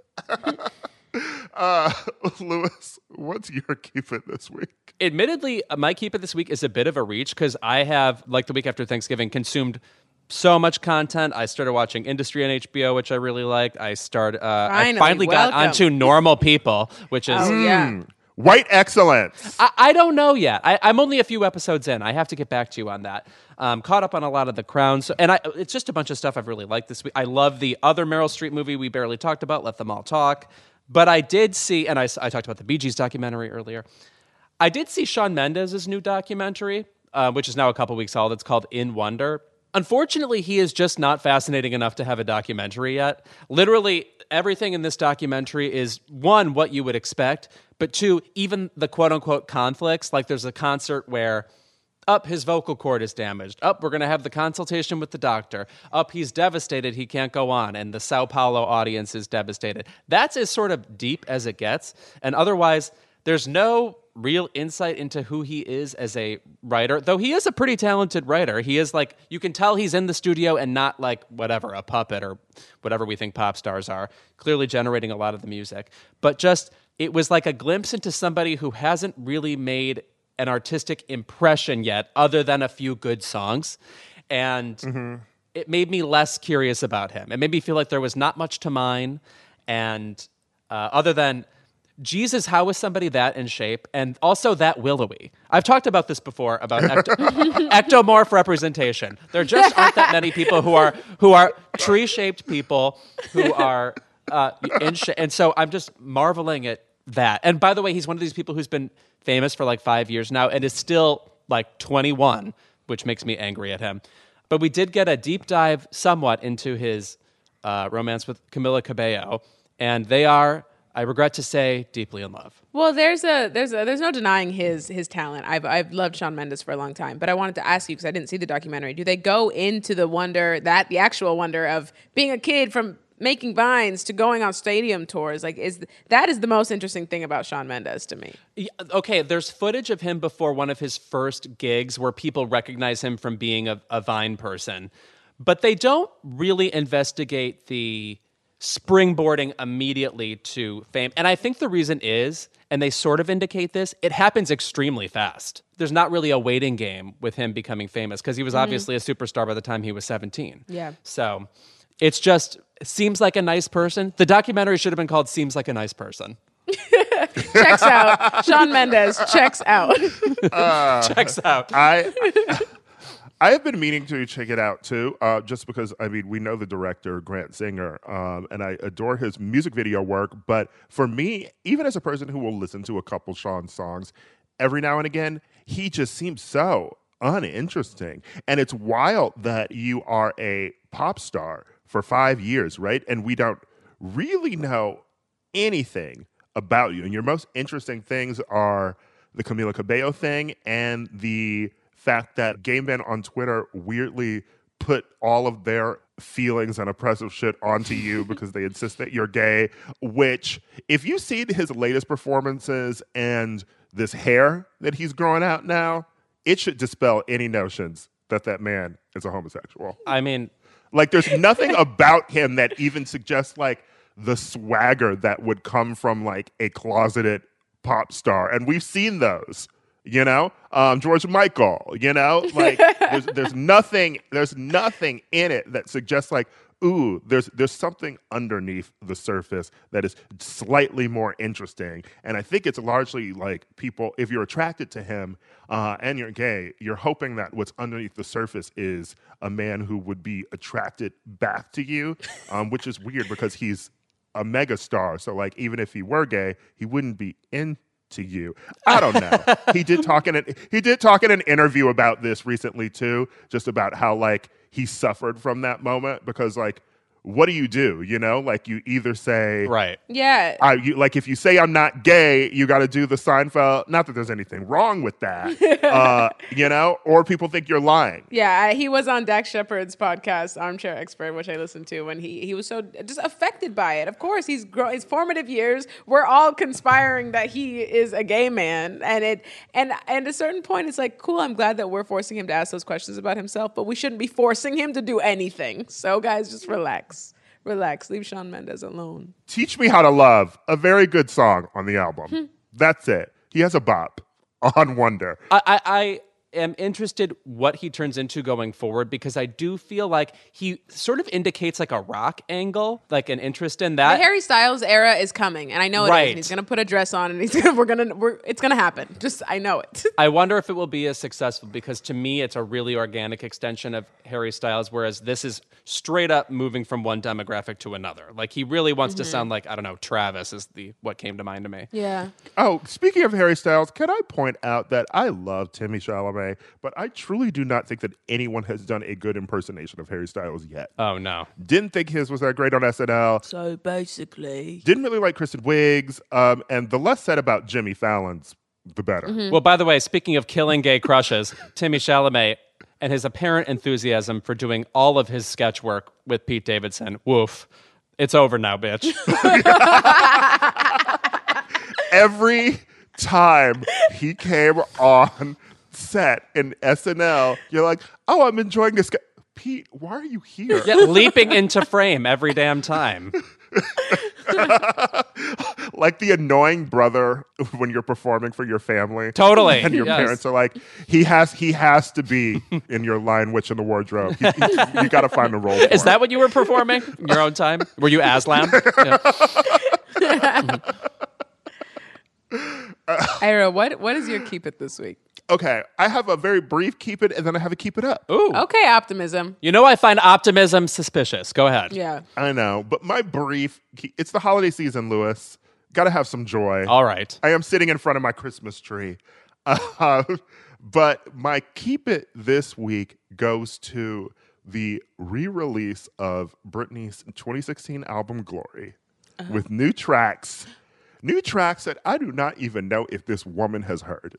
Louis, what's your keep it this week? Admittedly, my keep it this week is a bit of a reach because I have, like the week after Thanksgiving, consumed so much content. I started watching Industry on HBO, which I really liked. I finally got onto Normal People, which is white excellence. I don't know yet. I'm only a few episodes in. I have to get back to you on that. Caught up on a lot of The Crown. And it's just a bunch of stuff I've really liked this week. I love the other Meryl Streep movie we barely talked about, Let Them All Talk. But I did see, and I talked about the Bee Gees documentary earlier. I did see Shawn Mendes' new documentary, which is now a couple weeks old. It's called In Wonder. Unfortunately, he is just not fascinating enough to have a documentary yet. Literally, everything in this documentary is, one, what you would expect, but two, even the quote-unquote conflicts. Like there's a concert where, his vocal cord is damaged. We're going to have the consultation with the doctor. He's devastated, he can't go on, and the Sao Paulo audience is devastated. That's as sort of deep as it gets, and otherwise, there's no real insight into who he is as a writer, though he is a pretty talented writer. He is like, you can tell he's in the studio and not like whatever, a puppet or whatever we think pop stars are, clearly generating a lot of the music. But just, it was like a glimpse into somebody who hasn't really made an artistic impression yet, other than a few good songs. And it made me less curious about him. It made me feel like there was not much to mine. And other than, Jesus, how was somebody that in shape? And also that willowy. I've talked about this before, about ectomorph representation. There just aren't that many people who are tree-shaped people who are in shape. And so I'm just marveling at that. And by the way, he's one of these people who's been famous for like 5 years now and is still like 21, which makes me angry at him. But we did get a deep dive somewhat into his romance with Camila Cabello. And they are, I regret to say, deeply in love. Well, there's no denying his talent. I've loved Shawn Mendes for a long time, but I wanted to ask you because I didn't see the documentary. Do they go into the actual wonder of being a kid from making Vines to going on stadium tours? Like, that is the most interesting thing about Shawn Mendes to me. Yeah, okay, there's footage of him before one of his first gigs where people recognize him from being a Vine person, but they don't really investigate the springboarding immediately to fame. And I think the reason is, and they sort of indicate this, it happens extremely fast. There's not really a waiting game with him becoming famous because he was obviously a superstar by the time he was 17. Yeah. So it's just, seems like a nice person. The documentary should have been called Seems Like a Nice Person. Checks out. Shawn Mendes checks out. Checks out. I have been meaning to check it out too, just because, I mean, we know the director, Grant Singer, and I adore his music video work. But for me, even as a person who will listen to a couple Shawn songs, every now and again, he just seems so uninteresting. And it's wild that you are a pop star for 5 years, right? And we don't really know anything about you. And your most interesting things are the Camila Cabello thing and the fact that gay men on Twitter weirdly put all of their feelings and oppressive shit onto you because they insist that you're gay, which, if you've seen his latest performances and this hair that he's growing out now, it should dispel any notions that man is a homosexual. I mean, like, there's nothing about him that even suggests, like, the swagger that would come from, like, a closeted pop star. And we've seen those. you know, George Michael, you know, like there's nothing in it that suggests like, ooh, there's something underneath the surface that is slightly more interesting. And I think it's largely like people, if you're attracted to him and you're gay, you're hoping that what's underneath the surface is a man who would be attracted back to you, which is weird because he's a megastar. So like, even if he were gay, he wouldn't be into you. I don't know. He did talk in an interview about this recently too, just about how like he suffered from that moment because like, what do? You know, like you either say, right. Yeah. Like if you say I'm not gay, you got to do the Seinfeld. Not that there's anything wrong with that, you know, or people think you're lying. Yeah. He was on Dax Shepard's podcast, Armchair Expert, which I listened to, when he was so just affected by it. Of course, his formative years, we're all conspiring that he is a gay man. And at a certain point, it's like, cool, I'm glad that we're forcing him to ask those questions about himself, but we shouldn't be forcing him to do anything. So guys, just relax. Relax. Leave Shawn Mendes alone. Teach Me How to Love, a very good song on the album. That's it. He has a bop on Wonder. I am interested what he turns into going forward because I do feel like he sort of indicates like a rock angle, like an interest in that. The Harry Styles era is coming, and I know it right. is. And he's gonna put a dress on, and it's gonna happen. Just I know it. I wonder if it will be as successful because to me it's a really organic extension of Harry Styles, whereas this is straight up moving from one demographic to another. Like he really wants to sound like, I don't know, Travis is what came to mind to me. Yeah. Oh, speaking of Harry Styles, can I point out that I love Timmy Chalamet, but I truly do not think that anyone has done a good impersonation of Harry Styles yet. Oh, no. Didn't think his was that great on SNL. So basically. Didn't really like Kristen Wiig's. And the less said about Jimmy Fallon's, the better. Well, by the way, speaking of killing gay crushes, Timmy Chalamet and his apparent enthusiasm for doing all of his sketch work with Pete Davidson, woof, it's over now, bitch. Every time he came on set in SNL, you're like, oh, I'm enjoying this guy. Pete, why are you here? Yeah, leaping into frame every damn time. Like the annoying brother when you're performing for your family. Totally. And your parents are like, he has to be in your Lion Witch in the Wardrobe. You got to find a role for Is him. that what you were performing in your own time? Were you Aslan? Yeah. Ira, what is your keep it this week? Okay, I have a very brief keep it, and then I have a keep it up. Ooh. Okay, optimism. You know I find optimism suspicious. Go ahead. Yeah. I know, but my brief, it's the holiday season, Lewis. Got to have some joy. All right. I am sitting in front of my Christmas tree. But my keep it this week goes to the re-release of Britney's 2016 album, Glory, with new tracks that I do not even know if this woman has heard.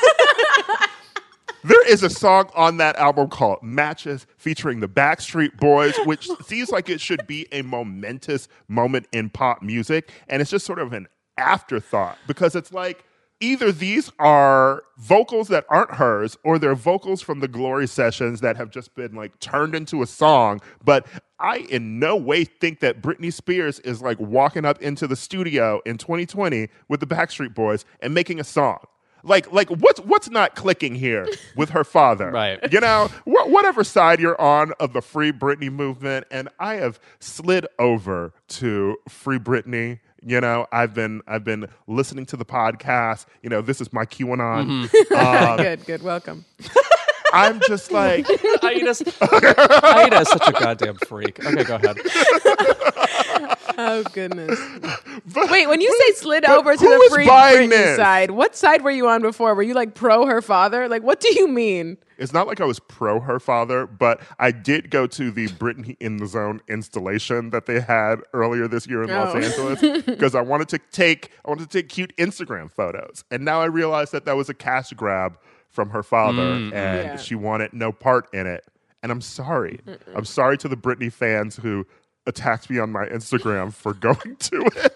There is a song on that album called Matches featuring the Backstreet Boys, which seems like it should be a momentous moment in pop music. And it's just sort of an afterthought because it's like either these are vocals that aren't hers or they're vocals from the Glory sessions that have just been like turned into a song. But I in no way think that Britney Spears is like walking up into the studio in 2020 with the Backstreet Boys and making a song. Like what's not clicking here with her father? Right. You know, whatever side you're on of the Free Britney movement, and I have slid over to Free Britney. You know, I've been listening to the podcast. You know, this is my QAnon. Good. Welcome. I'm just like, Aida is such a goddamn freak. Okay, go ahead. Oh, goodness. Wait, when you say slid over to who the is Free buying Britney this? side, what side were you on before? Were you like pro her father? Like, what do you mean? it's not like I was pro her father, but I did go to the Britney in the Zone installation that they had earlier this year in Los Angeles because I wanted to take cute Instagram photos, and now I realize that was a cash grab from her father, and she wanted no part in it. And I'm sorry. I'm sorry to the Britney fans who attacked me on my Instagram for going to it.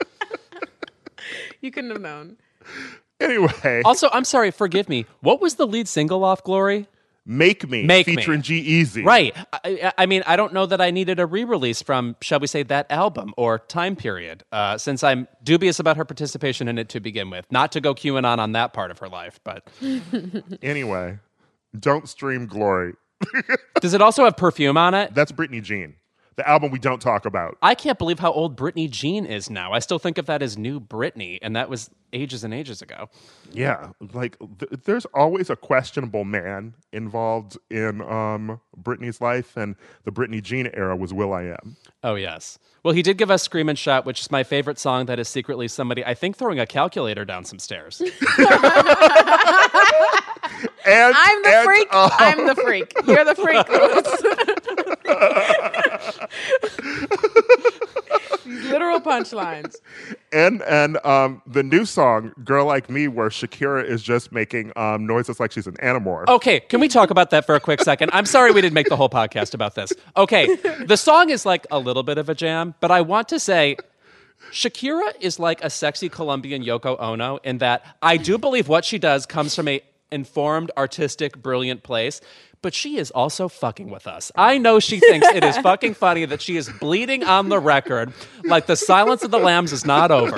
You couldn't have known. Anyway. Also, I'm sorry, forgive me. What was the lead single off Glory? Make Me, featuring G-Eazy. Right. I mean, I don't know that I needed a re-release from, shall we say, that album or time period, since I'm dubious about her participation in it to begin with. Not to go QAnon on that part of her life, but... Anyway, don't stream Glory. Does it also have Perfume on it? That's Britney Jean. The album we don't talk about. I can't believe how old Britney Jean is now. I still think of that as new Britney, and that was ages and ages ago. Yeah, like there's always a questionable man involved in Britney's life, and the Britney Jean era was will.i.am. Oh, yes. Well, he did give us Scream and Shout, which is my favorite song that is secretly somebody, I think, throwing a calculator down some stairs. I'm the freak. I'm the freak. You're the freak. These literal punchlines. And the new song, Girl Like Me, where Shakira is just making noises like she's an animorph. Okay, can we talk about that for a quick second? I'm sorry we didn't make the whole podcast about this. Okay, the song is like a little bit of a jam, but I want to say Shakira is like a sexy Colombian Yoko Ono in that I do believe what she does comes from a informed, artistic, brilliant place, but she is also fucking with us. I know she thinks it is fucking funny that she is bleeding on the record like the Silence of the Lambs is not over.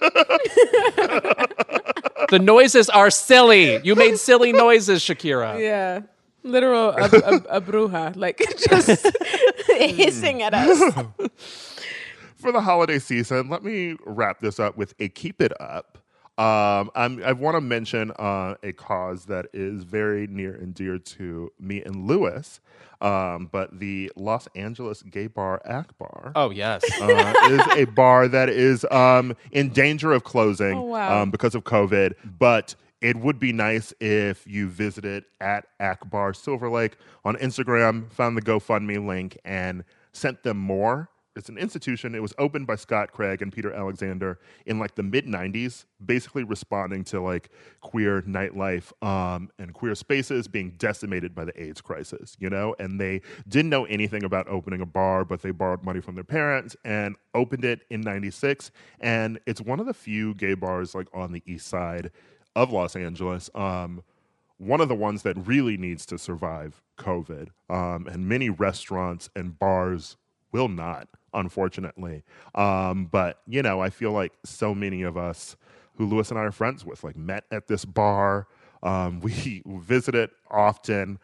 The noises are silly. You made silly noises, Shakira. Yeah. Literal a bruja, like just hissing at us. For the holiday season, let me wrap this up with a Keep It Up. I want to mention a cause that is very near and dear to me and Lewis, but the Los Angeles gay bar Akbar. Oh, yes. Is a bar that is in danger of closing because of COVID, but it would be nice if you visited at Akbar Silver Lake on Instagram, found the GoFundMe link, and sent them more. It's an institution. It was opened by Scott Craig and Peter Alexander in like the mid-90s, basically responding to like queer nightlife and queer spaces being decimated by the AIDS crisis, you know? And they didn't know anything about opening a bar, but they borrowed money from their parents and opened it in 96. And it's one of the few gay bars like on the east side of Los Angeles. One of the ones that really needs to survive COVID. And many restaurants and bars will not, unfortunately. But, you know, I feel like so many of us who Lewis and I are friends with, like, met at this bar. We visit it often.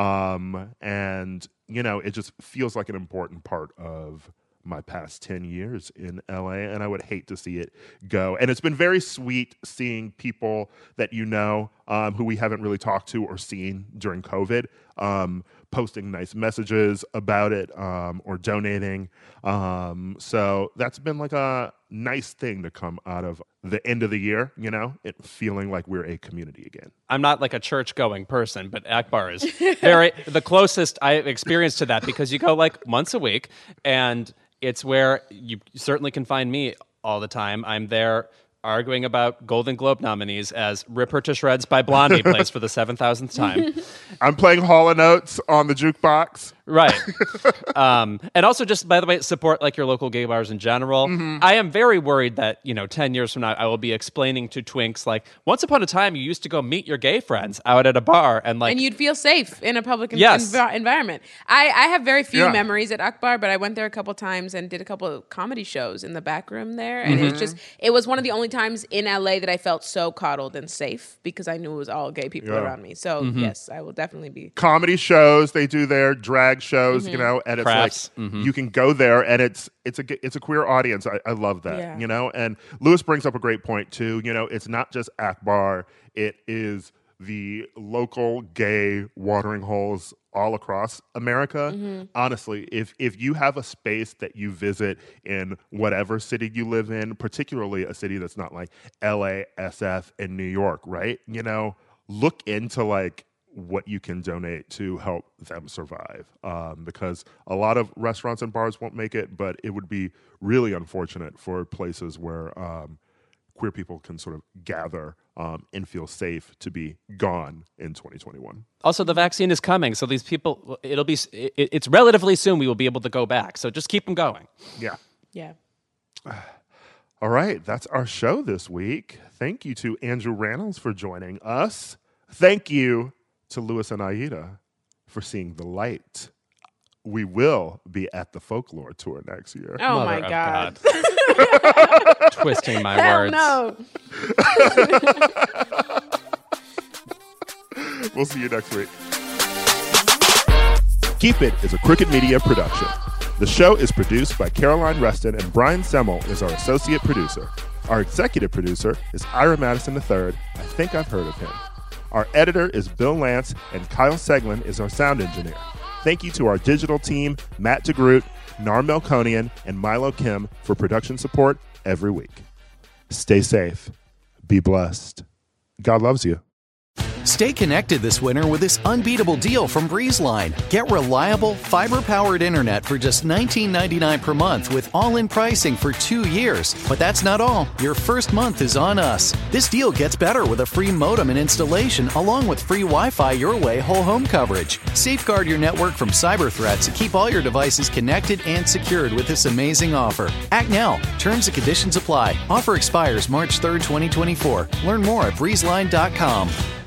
And, you know, it just feels like an important part of my past 10 years in LA, and I would hate to see it go. And it's been very sweet seeing people that you know who we haven't really talked to or seen during COVID posting nice messages about it or donating. So that's been like a nice thing to come out of the end of the year, you know, it feeling like we're a community again. I'm not like a church-going person, but Akbar is the closest I've experienced to that because you go like once a week, and it's where you certainly can find me all the time. I'm there arguing about Golden Globe nominees as Rip Her to Shreds by Blondie plays for the 7,000th time. I'm playing Hall & Oates on the jukebox. Right. And also just, by the way, support like your local gay bars in general. Mm-hmm. I am very worried that, 10 years from now, I will be explaining to twinks like, once upon a time, you used to go meet your gay friends out at a bar and like... And you'd feel safe in a public environment. I have very few memories at Akbar, but I went there a couple times and did a couple of comedy shows in the back room there. And it was one of the only times in LA that I felt so coddled and safe because I knew it was all gay people around me. So yes, I will definitely be... Comedy shows they do there, drag shows, and it's Crafts. like you can go there and it's a queer audience. I love that, and Lewis brings up a great point too. It's not just Akbar, it is the local gay watering holes all across America. Honestly, if you have a space that you visit in whatever city you live in, particularly a city that's not like LA, SF, and New York, right? Look into like what you can donate to help them survive, because a lot of restaurants and bars won't make it, but it would be really unfortunate for places where queer people can sort of gather and feel safe to be gone in 2021. Also, the vaccine is coming, so these people, it's relatively soon we will be able to go back, so just keep them going. Yeah. All right, that's our show this week. Thank you to Andrew Rannells for joining us. Thank you to Lewis and Aida for seeing the light. We will be at the Folklore Tour next year. Oh, Mother my of God. Twisting my Hell words. no. We'll see you next week. Keep It is a Crooked Media production. The show is produced by Caroline Reston, and Brian Semmel is our associate producer. Our executive producer is Ira Madison III. I think I've heard of him. Our editor is Bill Lance, and Kyle Seglin is our sound engineer. Thank you to our digital team, Matt DeGroot, Nar Melkonian, and Milo Kim for production support every week. Stay safe. Be blessed. God loves you. Stay connected this winter with this unbeatable deal from BreezeLine. Get reliable, fiber-powered internet for just $19.99 per month with all-in pricing for 2 years. But that's not all. Your first month is on us. This deal gets better with a free modem and installation, along with free Wi-Fi your way whole home coverage. Safeguard your network from cyber threats and keep all your devices connected and secured with this amazing offer. Act now. Terms and conditions apply. Offer expires March 3rd, 2024. Learn more at breezeline.com.